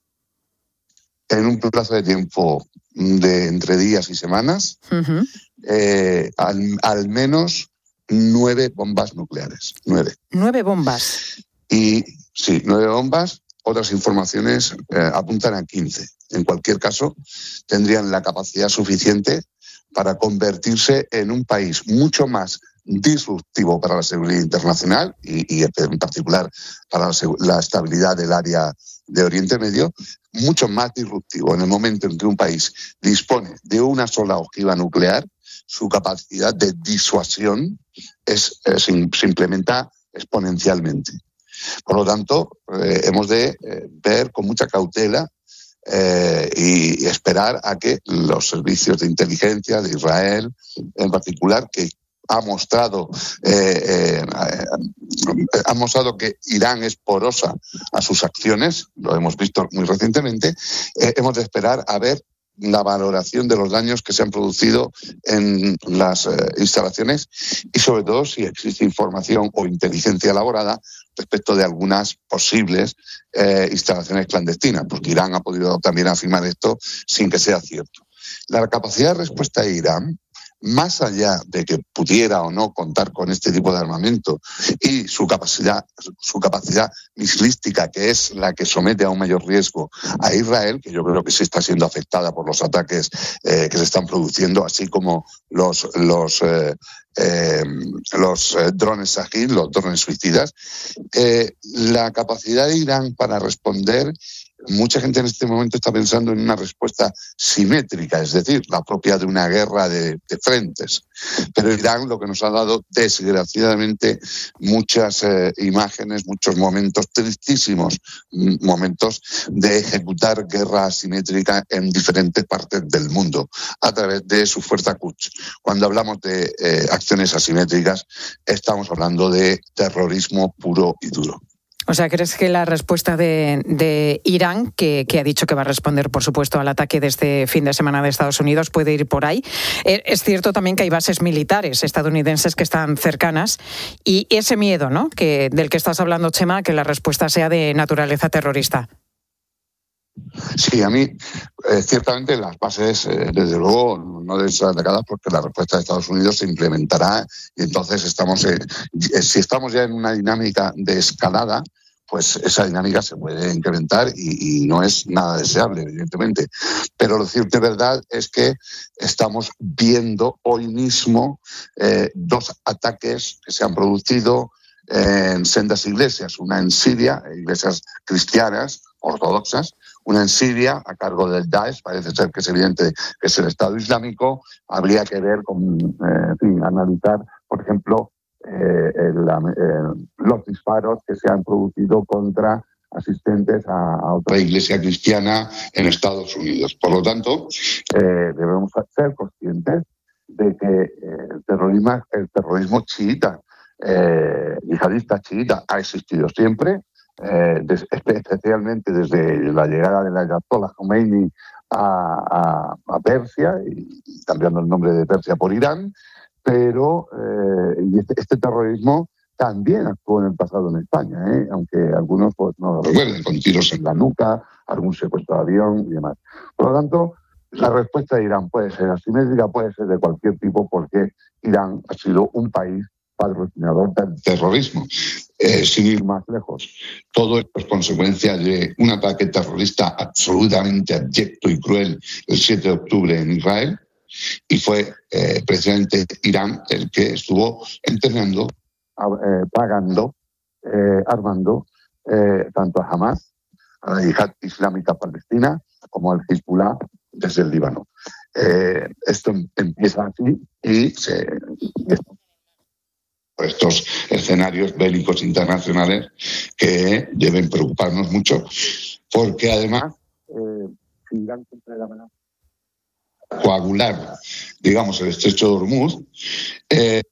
En un plazo de tiempo de entre días y semanas, uh-huh. eh, al, al menos nueve bombas nucleares. Nueve. Nueve bombas. Y sí, nueve bombas. Otras informaciones eh, apuntan a quince. En cualquier caso, tendrían la capacidad suficiente para convertirse en un país mucho más disruptivo para la seguridad internacional y, y en particular para la, la estabilidad del área de Oriente Medio, mucho más disruptivo. En el momento en que un país dispone de una sola ojiva nuclear, su capacidad de disuasión es, es, se implementa exponencialmente. Por lo tanto, eh, hemos de eh, ver con mucha cautela eh, y esperar a que los servicios de inteligencia de Israel, en particular, que ha mostrado, eh, eh, ha mostrado que Irán es porosa a sus acciones, lo hemos visto muy recientemente, eh, hemos de esperar a ver la valoración de los daños que se han producido en las eh, instalaciones y sobre todo si existe información o inteligencia elaborada respecto de algunas posibles eh, instalaciones clandestinas, porque Irán ha podido también afirmar esto sin que sea cierto. La capacidad de respuesta de Irán, más allá de que pudiera o no contar con este tipo de armamento y su capacidad, su capacidad misilística, que es la que somete a un mayor riesgo a Israel, que yo creo que sí está siendo afectada por los ataques eh, que se están produciendo, así como los los eh, eh, los eh, drones Shahid, los drones suicidas, eh, la capacidad de Irán para responder. Mucha gente en este momento está pensando en una respuesta simétrica, es decir, la propia de una guerra de, de frentes. Pero Irán lo que nos ha dado, desgraciadamente, muchas eh, imágenes, muchos momentos tristísimos, momentos de ejecutar guerra asimétrica en diferentes partes del mundo a través de su fuerza Quds. Cuando hablamos de eh, acciones asimétricas, estamos hablando de terrorismo puro y duro. O sea, ¿crees que la respuesta de, de Irán, que, que ha dicho que va a responder, por supuesto, al ataque de este fin de semana de Estados Unidos, puede ir por ahí? Es cierto también que hay bases militares estadounidenses que están cercanas y ese miedo, ¿no?, que, del que estás hablando, Chema, que la respuesta sea de naturaleza terrorista. Sí, a mí, eh, ciertamente las bases, eh, desde luego, no deben ser atacadas porque la respuesta de Estados Unidos se implementará y entonces estamos, eh, si estamos ya en una dinámica de escalada, pues esa dinámica se puede incrementar y, y no es nada deseable, evidentemente. Pero lo cierto de verdad es que estamos viendo hoy mismo eh, dos ataques que se han producido en sendas iglesias, una en Siria, iglesias cristianas, ortodoxas, una en Siria a cargo del Daesh, parece ser que es evidente que es el Estado Islámico. Habría que ver, con, eh, en fin, analizar, por ejemplo, eh, el, eh, los disparos que se han producido contra asistentes a, a otra iglesia cristiana en Estados Unidos. Por lo tanto, eh, debemos ser conscientes de que eh, el terrorismo, el terrorismo chiita, eh, yihadista chiita, ha existido siempre, eh, des, especialmente desde la llegada del Ayatollah Khomeini a, a, a Persia, y cambiando el nombre de Persia por Irán, pero eh, este, este terrorismo también actuó en el pasado en España, ¿eh? Aunque algunos pues, no lo recuerden, con tiros en la nuca, algún secuestro de avión y demás. Por lo tanto, la respuesta de Irán puede ser asimétrica, puede ser de cualquier tipo, porque Irán ha sido un país patrocinador del terrorismo. Eh, sin ir más lejos, todo esto es consecuencia de un ataque terrorista absolutamente abyecto y cruel el siete de octubre en Israel, y fue eh, precisamente Irán el que estuvo entrenando, eh, pagando, eh, armando eh, tanto a Hamas, a la Yihad Islámica Palestina, como al Hezbollah desde el Líbano. Eh, esto empieza así y se... estos escenarios bélicos internacionales que deben preocuparnos mucho, porque además eh, si Irán cumple la amenaza coagular, digamos, el estrecho de Hormuz, eh,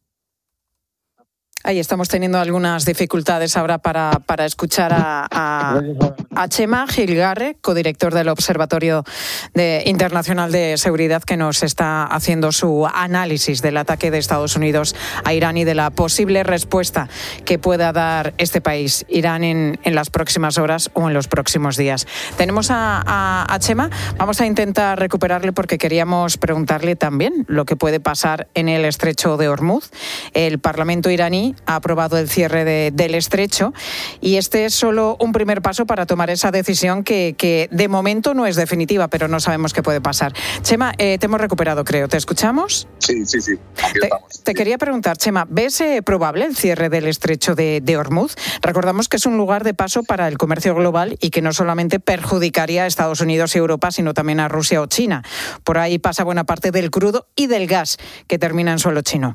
Ahí estamos teniendo algunas dificultades ahora para, para escuchar a, a, a Chema Gilgarre, codirector del Observatorio de, Internacional de Seguridad, que nos está haciendo su análisis del ataque de Estados Unidos a Irán y de la posible respuesta que pueda dar este país, Irán, en, en las próximas horas o en los próximos días. Tenemos a, a, a Chema, vamos a intentar recuperarle porque queríamos preguntarle también lo que puede pasar en el estrecho de Hormuz. El Parlamento iraní ha aprobado el cierre de, del estrecho y este es solo un primer paso para tomar esa decisión que, que de momento no es definitiva, pero no sabemos qué puede pasar. Chema, eh, te hemos recuperado, creo. ¿Te escuchamos? Sí, sí, sí. Aquí te, estamos. Te quería preguntar, Chema, ¿ves eh, probable el cierre del estrecho de, de Hormuz? Recordamos que es un lugar de paso para el comercio global y que no solamente perjudicaría a Estados Unidos y Europa, sino también a Rusia o China. Por ahí pasa buena parte del crudo y del gas que termina en suelo chino.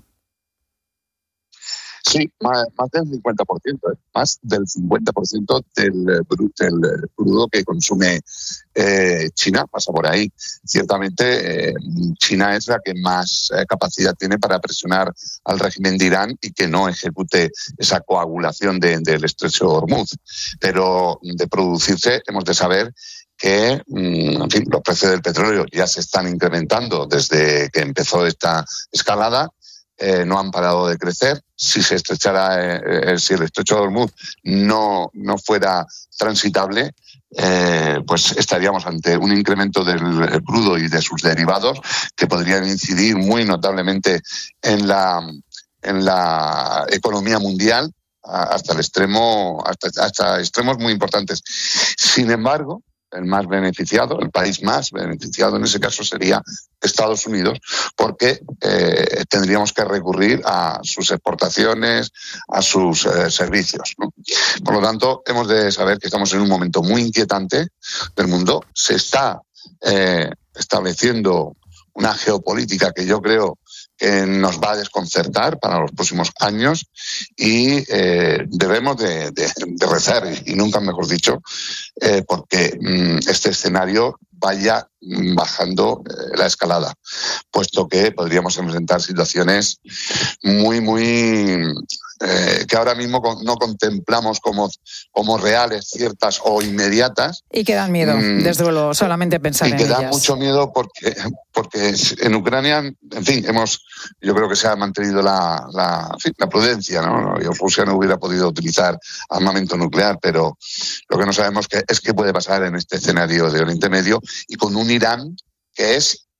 Sí, más, más del cincuenta por ciento, ¿eh? más del cincuenta por ciento del, del crudo que consume eh, China pasa por ahí. Ciertamente, eh, China es la que más eh, capacidad tiene para presionar al régimen de Irán y que no ejecute esa coagulación de, del estrecho de Hormuz. Pero de producirse, hemos de saber que, en fin, los precios del petróleo ya se están incrementando desde que empezó esta escalada. Eh, no han parado de crecer. Si se estrechara, eh, si el estrecho de Hormuz no, no fuera transitable, eh, pues estaríamos ante un incremento del crudo y de sus derivados que podrían incidir muy notablemente en la, en la economía mundial hasta el extremo, hasta, hasta extremos muy importantes. Sin embargo, el más beneficiado, el país más beneficiado en ese caso sería Estados Unidos, porque eh, tendríamos que recurrir a sus exportaciones, a sus eh, servicios, ¿no? Por lo tanto, hemos de saber que estamos en un momento muy inquietante del mundo. Se está eh, estableciendo una geopolítica que yo creo que nos va a desconcertar para los próximos años y eh, debemos de, de, de rezar, y nunca mejor dicho, eh, porque mm, este escenario vaya bajando eh, la escalada, puesto que podríamos enfrentar situaciones muy, muy... Eh, que ahora mismo no contemplamos como, como reales, ciertas o inmediatas. Y que dan miedo, mm, desde luego, solamente pensar en ellas. Y que dan mucho miedo porque, porque en Ucrania, en fin, hemos, yo creo que se ha mantenido la, la, en fin, la prudencia, ¿no? Rusia no hubiera podido utilizar armamento nuclear, pero lo que no sabemos que es qué puede pasar en este escenario de Oriente Medio y con un Irán que es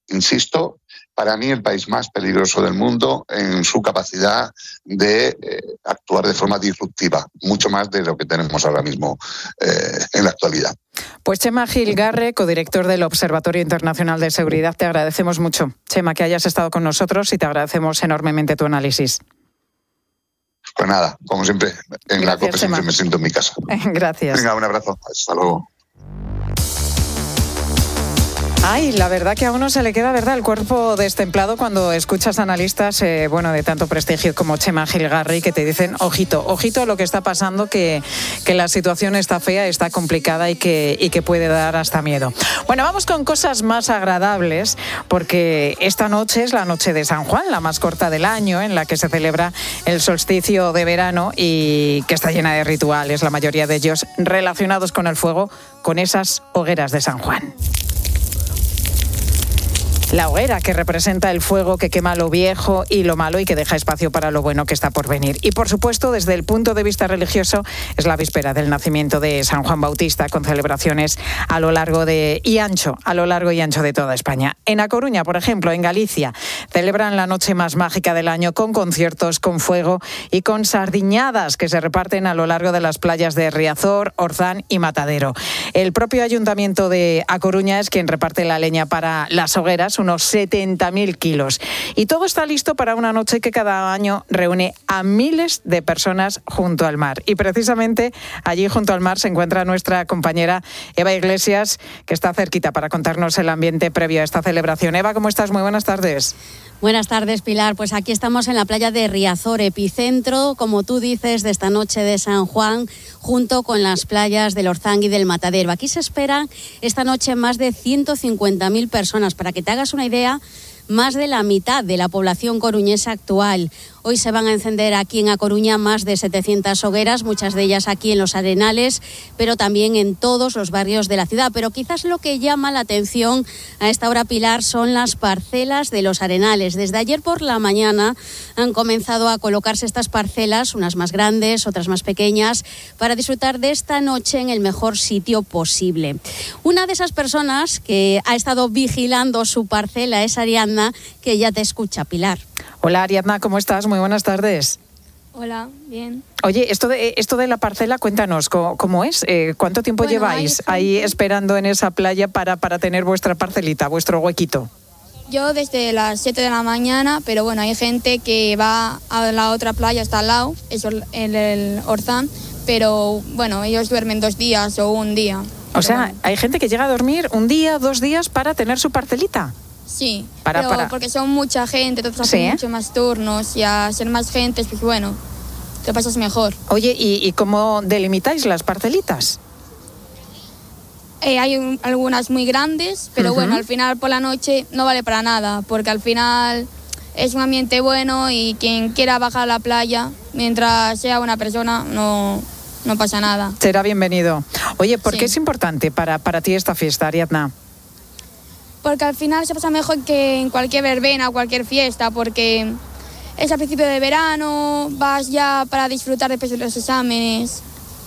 insisto, para mí el país más peligroso del mundo en su capacidad de eh, actuar de forma disruptiva, mucho más de lo que tenemos ahora mismo eh, en la actualidad. Pues Chema Gilgarre, codirector del Observatorio Internacional de Seguridad, te agradecemos mucho, Chema, que hayas estado con nosotros y te agradecemos enormemente tu análisis. Pues nada, como siempre, en Gracias, la COPE siempre me siento en mi casa. Gracias. Venga, un abrazo. Hasta luego. Ay, la verdad que a uno se le queda, ¿verdad?, el cuerpo destemplado cuando escuchas analistas, eh, bueno, de tanto prestigio como Chema Gilgarre, que te dicen, ojito, ojito a lo que está pasando, que, que la situación está fea, está complicada y que, y que puede dar hasta miedo. Bueno, vamos con cosas más agradables, porque esta noche es la noche de San Juan, la más corta del año, en la que se celebra el solsticio de verano y que está llena de rituales, la mayoría de ellos relacionados con el fuego, con esas hogueras de San Juan. La hoguera, que representa el fuego que quema lo viejo y lo malo y que deja espacio para lo bueno que está por venir. Y, por supuesto, desde el punto de vista religioso, es la víspera del nacimiento de San Juan Bautista, con celebraciones a lo largo de y ancho, a lo largo y ancho de toda España. En A Coruña, por ejemplo, en Galicia, celebran la noche más mágica del año con conciertos, con fuego y con sardiñadas que se reparten a lo largo de las playas de Riazor, Orzán y Matadero. El propio Ayuntamiento de A Coruña es quien reparte la leña para las hogueras, unos setenta mil kilos. Y todo está listo para una noche que cada año reúne a miles de personas junto al mar. Y precisamente allí junto al mar se encuentra nuestra compañera Eva Iglesias, que está cerquita para contarnos el ambiente previo a esta celebración. Eva, ¿cómo estás? Muy buenas tardes. Buenas tardes, Pilar. Pues aquí estamos en la playa de Riazor, epicentro, como tú dices, de esta noche de San Juan, junto con las playas del Orzán y del Matadero. Aquí se esperan esta noche más de ciento cincuenta mil personas. Para que te hagas una idea, más de la mitad de la población coruñesa actual. Hoy se van a encender aquí en A Coruña más de setecientas hogueras, muchas de ellas aquí en Los Arenales, pero también en todos los barrios de la ciudad. Pero quizás lo que llama la atención a esta hora, Pilar, son las parcelas de Los Arenales. Desde ayer por la mañana han comenzado a colocarse estas parcelas, unas más grandes, otras más pequeñas, para disfrutar de esta noche en el mejor sitio posible. Una de esas personas que ha estado vigilando su parcela es Ariadna, que ya te escucha, Pilar. Hola, Ariadna, ¿cómo estás? Muy buenas tardes. Hola, bien. Oye, esto de, esto de la parcela, cuéntanos, ¿cómo, cómo es? Eh, ¿Cuánto tiempo bueno, lleváis ahí esperando en esa playa para, para tener vuestra parcelita, vuestro huequito? Yo desde las siete de la mañana, pero bueno, hay gente que va a la otra playa, está al lado, es en el Orzán, pero bueno, ellos duermen dos días o un día. O sea, bueno. Hay gente que llega a dormir un día, dos días para tener su parcelita. Sí, para, pero para. porque son mucha gente, entonces hacen ¿Sí? mucho más turnos y a ser más gente, pues bueno, te pasas mejor. Oye, ¿y, y cómo delimitáis las parcelitas? Eh, hay un, algunas muy grandes, pero uh-huh. bueno, al final por la noche no vale para nada, porque al final es un ambiente bueno y quien quiera bajar a la playa, mientras sea una persona, no, no pasa nada. Será bienvenido. Oye, ¿por sí. qué es importante para, para ti esta fiesta, Ariadna? Porque al final se pasa mejor que en cualquier verbena o cualquier fiesta, porque es a principio de verano, vas ya para disfrutar después de los exámenes.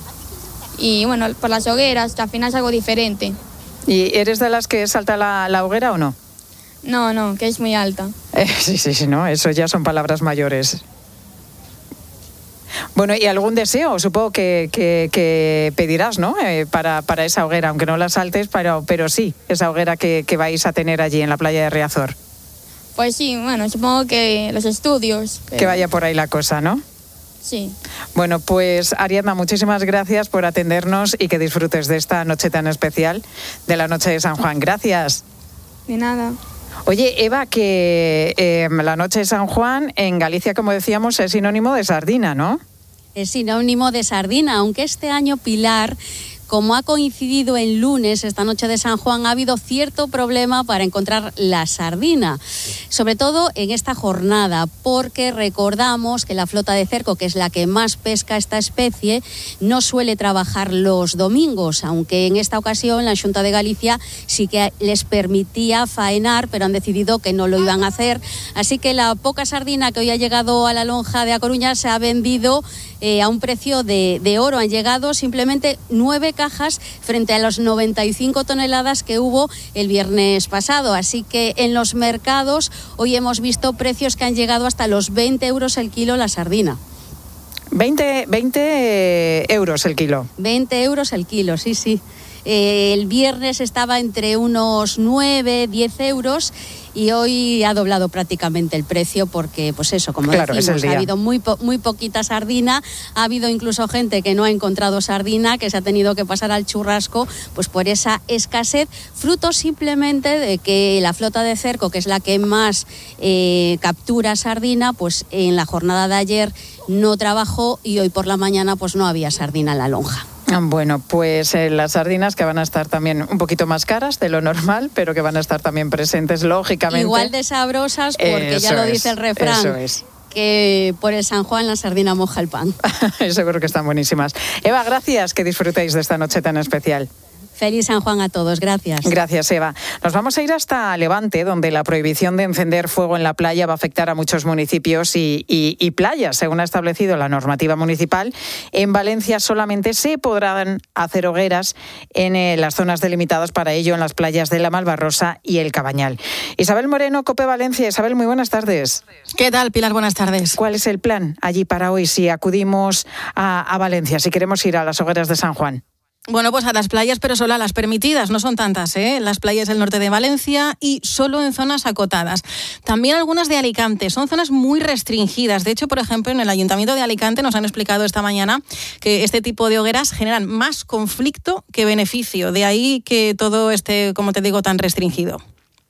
Y bueno, por las hogueras, que al final es algo diferente. ¿Y eres de las que salta la, la hoguera o no? No, no, que es muy alta. Eh, sí, sí, sí, no, eso ya son palabras mayores. Bueno, y algún deseo, supongo que, que, que pedirás, ¿no? Eh, para, para esa hoguera, aunque no la saltes, pero, pero sí, esa hoguera que, que vais a tener allí en la playa de Riazor. Pues sí, bueno, supongo que los estudios. Pero... Que vaya por ahí la cosa, ¿no? Sí. Bueno, pues Ariadna, muchísimas gracias por atendernos y que disfrutes de esta noche tan especial, de la noche de San Juan. Gracias. De nada. Oye, Eva, que eh, la noche de San Juan en Galicia, como decíamos, es sinónimo de sardina, ¿no? Es sinónimo de sardina, aunque este año, Pilar, como ha coincidido en lunes, esta noche de San Juan, ha habido cierto problema para encontrar la sardina, sobre todo en esta jornada, porque recordamos que la flota de cerco, que es la que más pesca esta especie, no suele trabajar los domingos, aunque en esta ocasión la Xunta de Galicia sí que les permitía faenar, pero han decidido que no lo iban a hacer, así que la poca sardina que hoy ha llegado a la lonja de A Coruña se ha vendido eh, a un precio de, de oro. Han llegado simplemente nueve cajas frente a los noventa y cinco toneladas que hubo el viernes pasado. Así que en los mercados hoy hemos visto precios que han llegado hasta los veinte euros el kilo la sardina. veinte, veinte euros el kilo. veinte euros el kilo, sí, sí. Eh, el viernes estaba entre unos nueve, diez euros y hoy ha doblado prácticamente el precio porque, pues eso, como claro, decimos, ha habido muy, po- muy poquita sardina, ha habido incluso gente que no ha encontrado sardina, que se ha tenido que pasar al churrasco pues por esa escasez, fruto simplemente de que la flota de cerco, que es la que más eh, captura sardina, pues en la jornada de ayer no trabajó y hoy por la mañana pues no había sardina en la lonja. Bueno, pues eh, las sardinas que van a estar también un poquito más caras de lo normal, pero que van a estar también presentes, lógicamente. Igual de sabrosas, porque eso ya lo es, dice el refrán. Eso es. Que por el San Juan la sardina moja el pan. Seguro que están buenísimas. Eva, gracias, que disfrutéis de esta noche tan especial. Feliz San Juan a todos, gracias. Gracias, Eva. Nos vamos a ir hasta Levante, donde la prohibición de encender fuego en la playa va a afectar a muchos municipios y, y, y playas, según ha establecido la normativa municipal. En Valencia solamente se podrán hacer hogueras en eh, las zonas delimitadas para ello, en las playas de la Malvarrosa y el Cabañal. Isabel Moreno, COPE Valencia. Isabel, muy buenas tardes. ¿Qué tal, Pilar? Buenas tardes. ¿Cuál es el plan allí para hoy si acudimos a, a Valencia, si queremos ir a las hogueras de San Juan? Bueno, pues a las playas, pero solo a las permitidas, no son tantas, ¿eh? Las playas del norte de Valencia y solo en zonas acotadas. También algunas de Alicante, son zonas muy restringidas. De hecho, por ejemplo, en el Ayuntamiento de Alicante nos han explicado esta mañana que este tipo de hogueras generan más conflicto que beneficio. De ahí que todo esté, como te digo, tan restringido.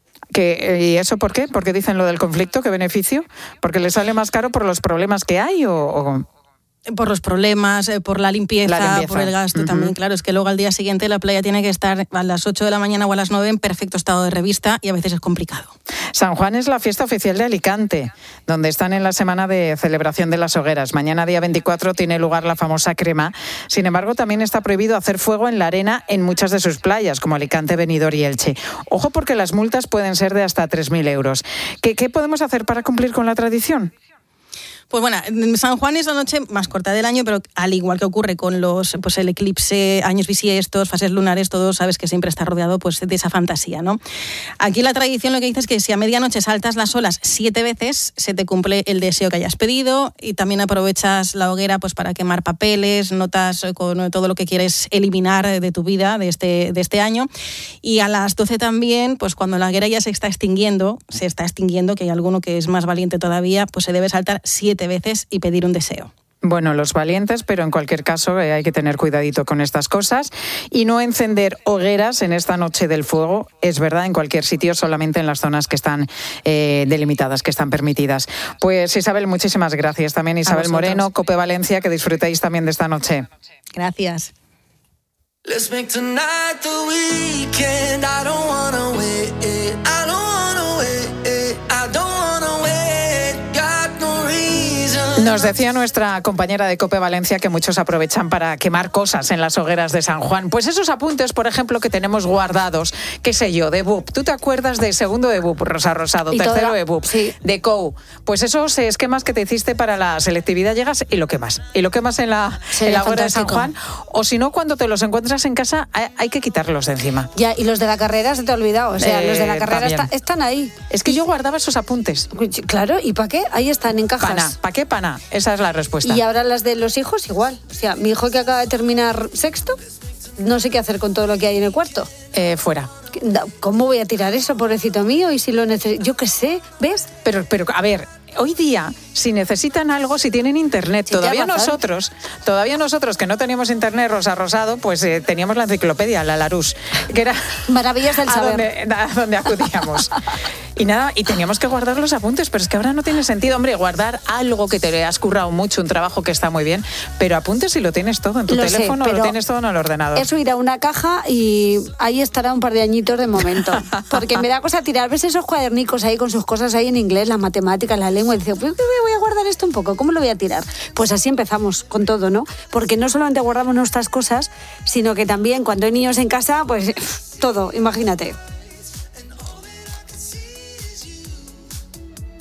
¿Que, ¿Y eso por qué? ¿Por qué dicen lo del conflicto? ¿Qué beneficio? ¿Porque les sale más caro por los problemas que hay o...? o... Por los problemas, por la limpieza, la limpieza, por el gasto uh-huh. también. Claro, es que luego al día siguiente la playa tiene que estar a las ocho de la mañana o a las nueve en perfecto estado de revista y a veces es complicado. San Juan es la fiesta oficial de Alicante, donde están en la semana de celebración de las hogueras. Mañana, día veinticuatro, tiene lugar la famosa crema. Sin embargo, también está prohibido hacer fuego en la arena en muchas de sus playas, como Alicante, Benidorm y Elche. Ojo, porque las multas pueden ser de hasta tres mil euros. ¿Qué, qué podemos hacer para cumplir con la tradición? Pues bueno, San Juan es la noche más corta del año, pero al igual que ocurre con los, pues el eclipse, años bisiestos, fases lunares, todo sabes que siempre está rodeado pues de esa fantasía, ¿no? Aquí la tradición lo que dice es que si a medianoche saltas las olas siete veces, se te cumple el deseo que hayas pedido y también aprovechas la hoguera pues para quemar papeles, notas con todo lo que quieres eliminar de tu vida de este, de este año. Y a las doce también, pues cuando la hoguera ya se está extinguiendo, se está extinguiendo, que hay alguno que es más valiente todavía, pues se debe saltar siete veces y pedir un deseo. Bueno, los valientes, pero en cualquier caso eh, hay que tener cuidadito con estas cosas y no encender hogueras en esta noche del fuego, es verdad, en cualquier sitio, solamente en las zonas que están eh, delimitadas, que están permitidas. Pues Isabel, muchísimas gracias. También Isabel Moreno, COPE Valencia, que disfrutéis también de esta noche. Gracias. Let's make tonight the weekend. I don't wanna wait. I don't wanna wait. I don't wanna wait. Got no reason. Nos decía nuestra compañera de COPE Valencia que muchos aprovechan para quemar cosas en las hogueras de San Juan. Pues esos apuntes, por ejemplo, que tenemos guardados, qué sé yo, de B U P. ¿Tú te acuerdas de segundo de B U P, Rosa Rosado, tercero la... de B U P, sí. de C O U? Pues esos esquemas que te hiciste para la selectividad llegas y lo quemas. Y lo quemas en la, en la hoguera de San Juan. O si no, cuando te los encuentras en casa, hay, hay que quitarlos de encima. Ya, y los de la carrera se te ha olvidado. O sea, eh, los de la carrera está, están ahí. Es que yo guardaba esos apuntes. Claro, ¿y para qué? Ahí están en cajas. Pana, ¿para qué pana? Esa es la respuesta. Y ahora las de los hijos igual. O sea, mi hijo que acaba de terminar sexto, no sé qué hacer con todo lo que hay en el cuarto. Eh, fuera. ¿Cómo voy a tirar eso, pobrecito mío? Y si lo necesito, yo qué sé, ¿ves? Pero, pero a ver, hoy día, si necesitan algo, si tienen internet, sí, todavía nosotros, todavía nosotros que no teníamos internet, Rosa Rosado, pues eh, teníamos la enciclopedia, la Larousse, que era maravillas del saber, donde, a donde acudíamos. Y nada, y teníamos que guardar los apuntes, pero es que ahora no tiene sentido, hombre, guardar algo que te has currado mucho, un trabajo que está muy bien, pero apuntes si lo tienes todo en tu lo teléfono, sé, lo tienes todo en el ordenador. Eso irá a una caja y ahí estará un par de añitos de momento, porque me da cosa tirar, ves esos cuadernicos ahí con sus cosas ahí en inglés, las matemáticas, la lengua, y dice, pues voy a guardar esto un poco, ¿cómo lo voy a tirar? Pues así empezamos con todo, ¿no? Porque no solamente guardamos nuestras cosas, sino que también cuando hay niños en casa, pues todo, imagínate.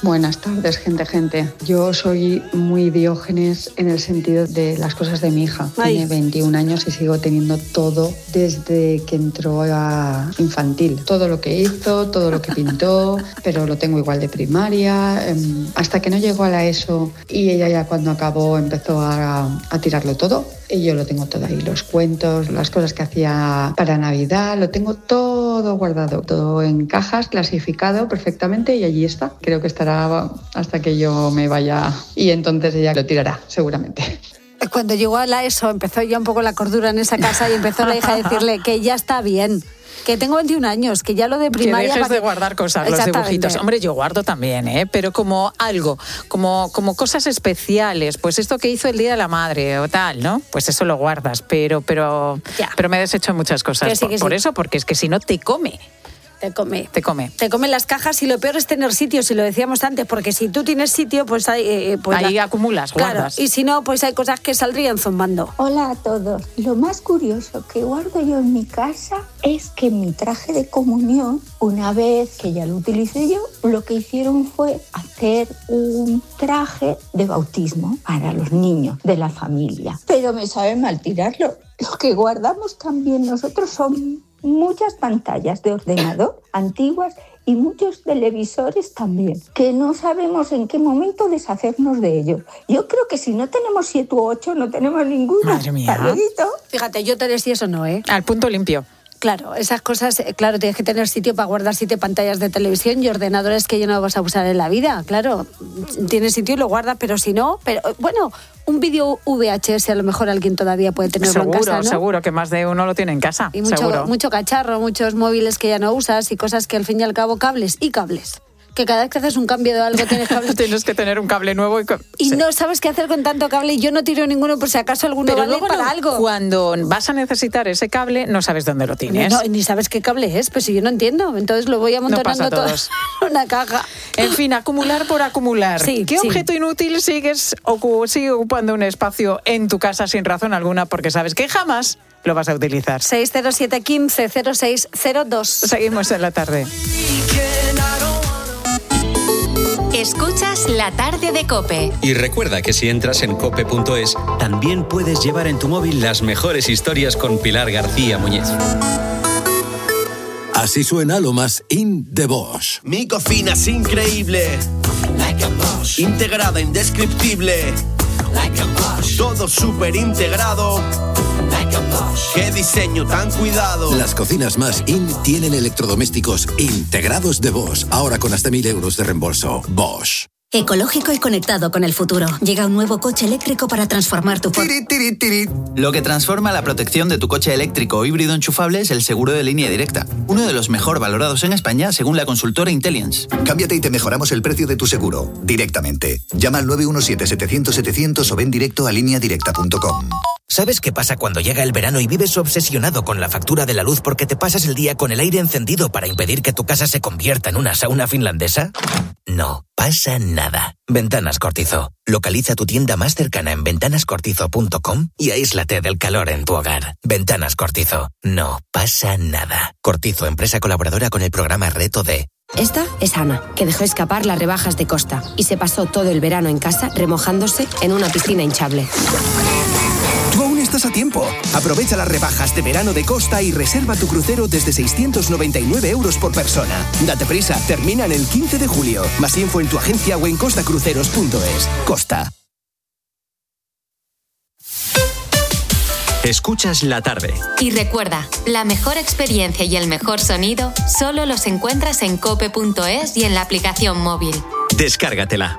Buenas tardes, gente, gente. Yo soy muy Diógenes en el sentido de las cosas de mi hija. Ay. Tiene veintiún años y sigo teniendo todo desde que entró a infantil. Todo lo que hizo, todo lo que pintó, pero lo tengo igual de primaria. eh, Hasta que no llegó a la ESO y ella ya cuando acabó empezó a, a tirarlo todo. Y yo lo tengo todo ahí, los cuentos, las cosas que hacía para Navidad, lo tengo todo guardado, todo en cajas, clasificado perfectamente y allí está. Creo que estará hasta que yo me vaya y entonces ella lo tirará, seguramente. Cuando llegó a la ESO empezó ya un poco la cordura en esa casa y empezó la hija a decirle que ya está bien, que tengo veintiún años, que ya lo de primaria... Que dejes para... de guardar cosas, los dibujitos. Hombre, yo guardo también, ¿eh? Pero como algo, como, como cosas especiales, pues esto que hizo el Día de la Madre o tal, ¿no? Pues eso lo guardas, pero, pero, pero me he deshecho muchas cosas. Que sí, que por, por sí. eso, porque es que si no te come. Te come. Te come. Te comen las cajas y lo peor es tener sitio, si lo decíamos antes, porque si tú tienes sitio, pues hay... Eh, pues ahí la... acumulas, claro, guardas. y si no, pues hay cosas que saldrían zumbando. Hola a todos. Lo más curioso que guardo yo en mi casa es que mi traje de comunión, una vez que ya lo utilicé yo, lo que hicieron fue hacer un traje de bautismo para los niños de la familia. Pero me sabe mal tirarlo. Lo que guardamos también nosotros son muchas pantallas de ordenador antiguas y muchos televisores también, que no sabemos en qué momento deshacernos de ellos. Yo creo que si no tenemos siete u ocho, no tenemos ninguno. Madre mía. Fíjate, yo tener si eso no, ¿eh? Al punto limpio. Claro, esas cosas, claro, tienes que tener sitio para guardar siete pantallas de televisión y ordenadores que ya no vas a usar en la vida, claro. Tienes sitio y lo guardas, pero si no, pero bueno, un vídeo V H S a lo mejor alguien todavía puede tenerlo Seguro, en casa, ¿no? seguro que más de uno lo tiene en casa. Y mucho, seguro. mucho cacharro, muchos móviles que ya no usas y cosas que al fin y al cabo cables y cables. Que cada vez que haces un cambio de algo tienes cables. Tienes que tener un cable nuevo. Y, y sí. no sabes qué hacer con tanto cable y yo no tiro ninguno por si acaso alguno Pero vale luego para no, algo. Cuando vas a necesitar ese cable, no sabes dónde lo tienes. No, ni sabes qué cable es, pues si yo no entiendo. Entonces lo voy amontonando No pasa a todo todos. en una caja. En fin, acumular por acumular. Sí, ¿Qué sí. objeto inútil sigues ocu- sigue ocupando un espacio en tu casa sin razón alguna porque sabes que jamás lo vas a utilizar? seis cero siete, uno cinco, cero seis cero dos. Seguimos en la tarde. Escuchas La Tarde de COPE. Y recuerda que si entras en cope punto es, también puedes llevar en tu móvil las mejores historias con Pilar García Muñiz. Así suena lo más in de Bosch. Mi cocina es increíble. Like a Bosch. Integrada, indescriptible. Like a Bosch. Todo súper integrado. Like a Bosch. Qué diseño tan cuidado. Las cocinas más in tienen electrodomésticos integrados de Bosch. Ahora con hasta mil euros de reembolso. Bosch. Ecológico y conectado con el futuro. Llega un nuevo coche eléctrico para transformar tu... Tiri, tiri, tiri. Lo que transforma la protección de tu coche eléctrico o híbrido enchufable es el seguro de línea directa. Uno de los mejor valorados en España según la consultora Intelliance. Cámbiate y te mejoramos el precio de tu seguro. Directamente. Llama al nueve uno siete, setecientos, setecientos o ven directo a línea directa punto com. ¿Sabes qué pasa cuando llega el verano y vives obsesionado con la factura de la luz porque te pasas el día con el aire encendido para impedir que tu casa se convierta en una sauna finlandesa? No pasa nada. Ventanas Cortizo. Localiza tu tienda más cercana en ventanas cortizo punto com y aíslate del calor en tu hogar. Ventanas Cortizo. No pasa nada. Cortizo, empresa colaboradora con el programa Reto D. Esta es Ana, que dejó escapar las rebajas de Costa y se pasó todo el verano en casa remojándose en una piscina hinchable. Tú aún estás a tiempo. Aprovecha las rebajas de verano de Costa y reserva tu crucero desde seiscientos noventa y nueve euros por persona. Date prisa, terminan el quince de julio. Más info en tu agencia o en costa cruceros punto es. Costa. Escuchas La Tarde. Y recuerda, la mejor experiencia y el mejor sonido solo los encuentras en cope punto es y en la aplicación móvil. Descárgatela.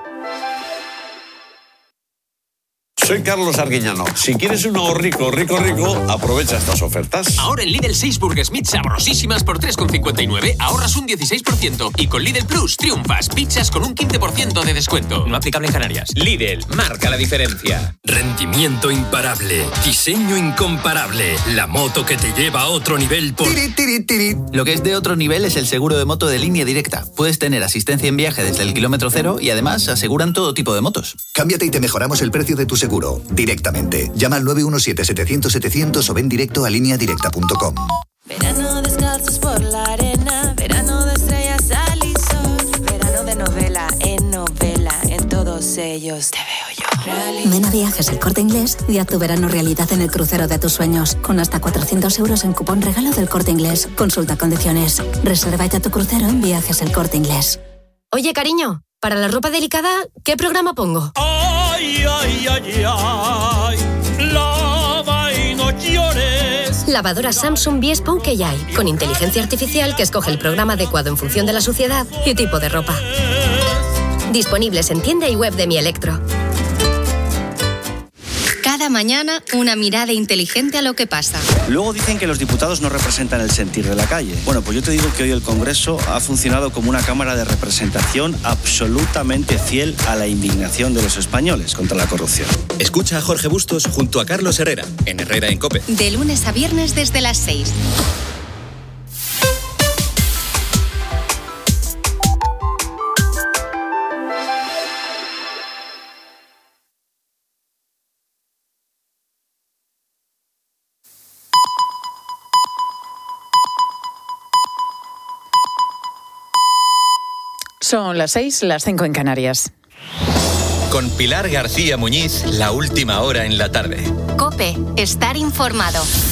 Soy Carlos Arguiñano. Si quieres un ahorrico rico, rico, aprovecha estas ofertas. Ahora en Lidl seis Burgers Meat sabrosísimas por tres con cincuenta y nueve ahorras un dieciséis por ciento. Y con Lidl Plus triunfas pizzas con un quince por ciento de descuento. No aplicable en Canarias. Lidl, marca la diferencia. Rendimiento imparable, diseño incomparable, la moto que te lleva a otro nivel por... Tiri, tiri, tiri. Lo que es de otro nivel es el seguro de moto de línea directa. Puedes tener asistencia en viaje desde el kilómetro cero y además aseguran todo tipo de motos. Cámbiate y te mejoramos el precio de tu seguro. Directamente. Llama al nueve uno siete, setecientos, setecientos o ven directo a línea directa punto com. Verano descalzos por la arena, verano de estrellas, sal y sol, verano de novela en Ven a Viajes El Corte Inglés y haz tu verano realidad en el crucero de tus sueños, con hasta cuatrocientos euros en cupón regalo del Corte Inglés. Consulta condiciones. Reserva ya tu crucero en Viajes El Corte Inglés. Oye, cariño, para la ropa delicada, ¿qué programa pongo? Ay, ay, ay, ay, lava y no llores. Lavadora Samsung Bespoke A I, con inteligencia artificial que escoge el programa adecuado en función de la suciedad y tipo de ropa. Disponibles en tienda y web de Mi Electro. Cada mañana, una mirada inteligente a lo que pasa. Luego dicen que los diputados no representan el sentir de la calle. Bueno, pues yo te digo que hoy el Congreso ha funcionado como una cámara de representación absolutamente fiel a la indignación de los españoles contra la corrupción. Escucha a Jorge Bustos junto a Carlos Herrera, en Herrera en COPE. De lunes a viernes desde las seis. Son las seis, las cinco en Canarias. Con Pilar García Muñiz, la última hora en la tarde. COPE, estar informado.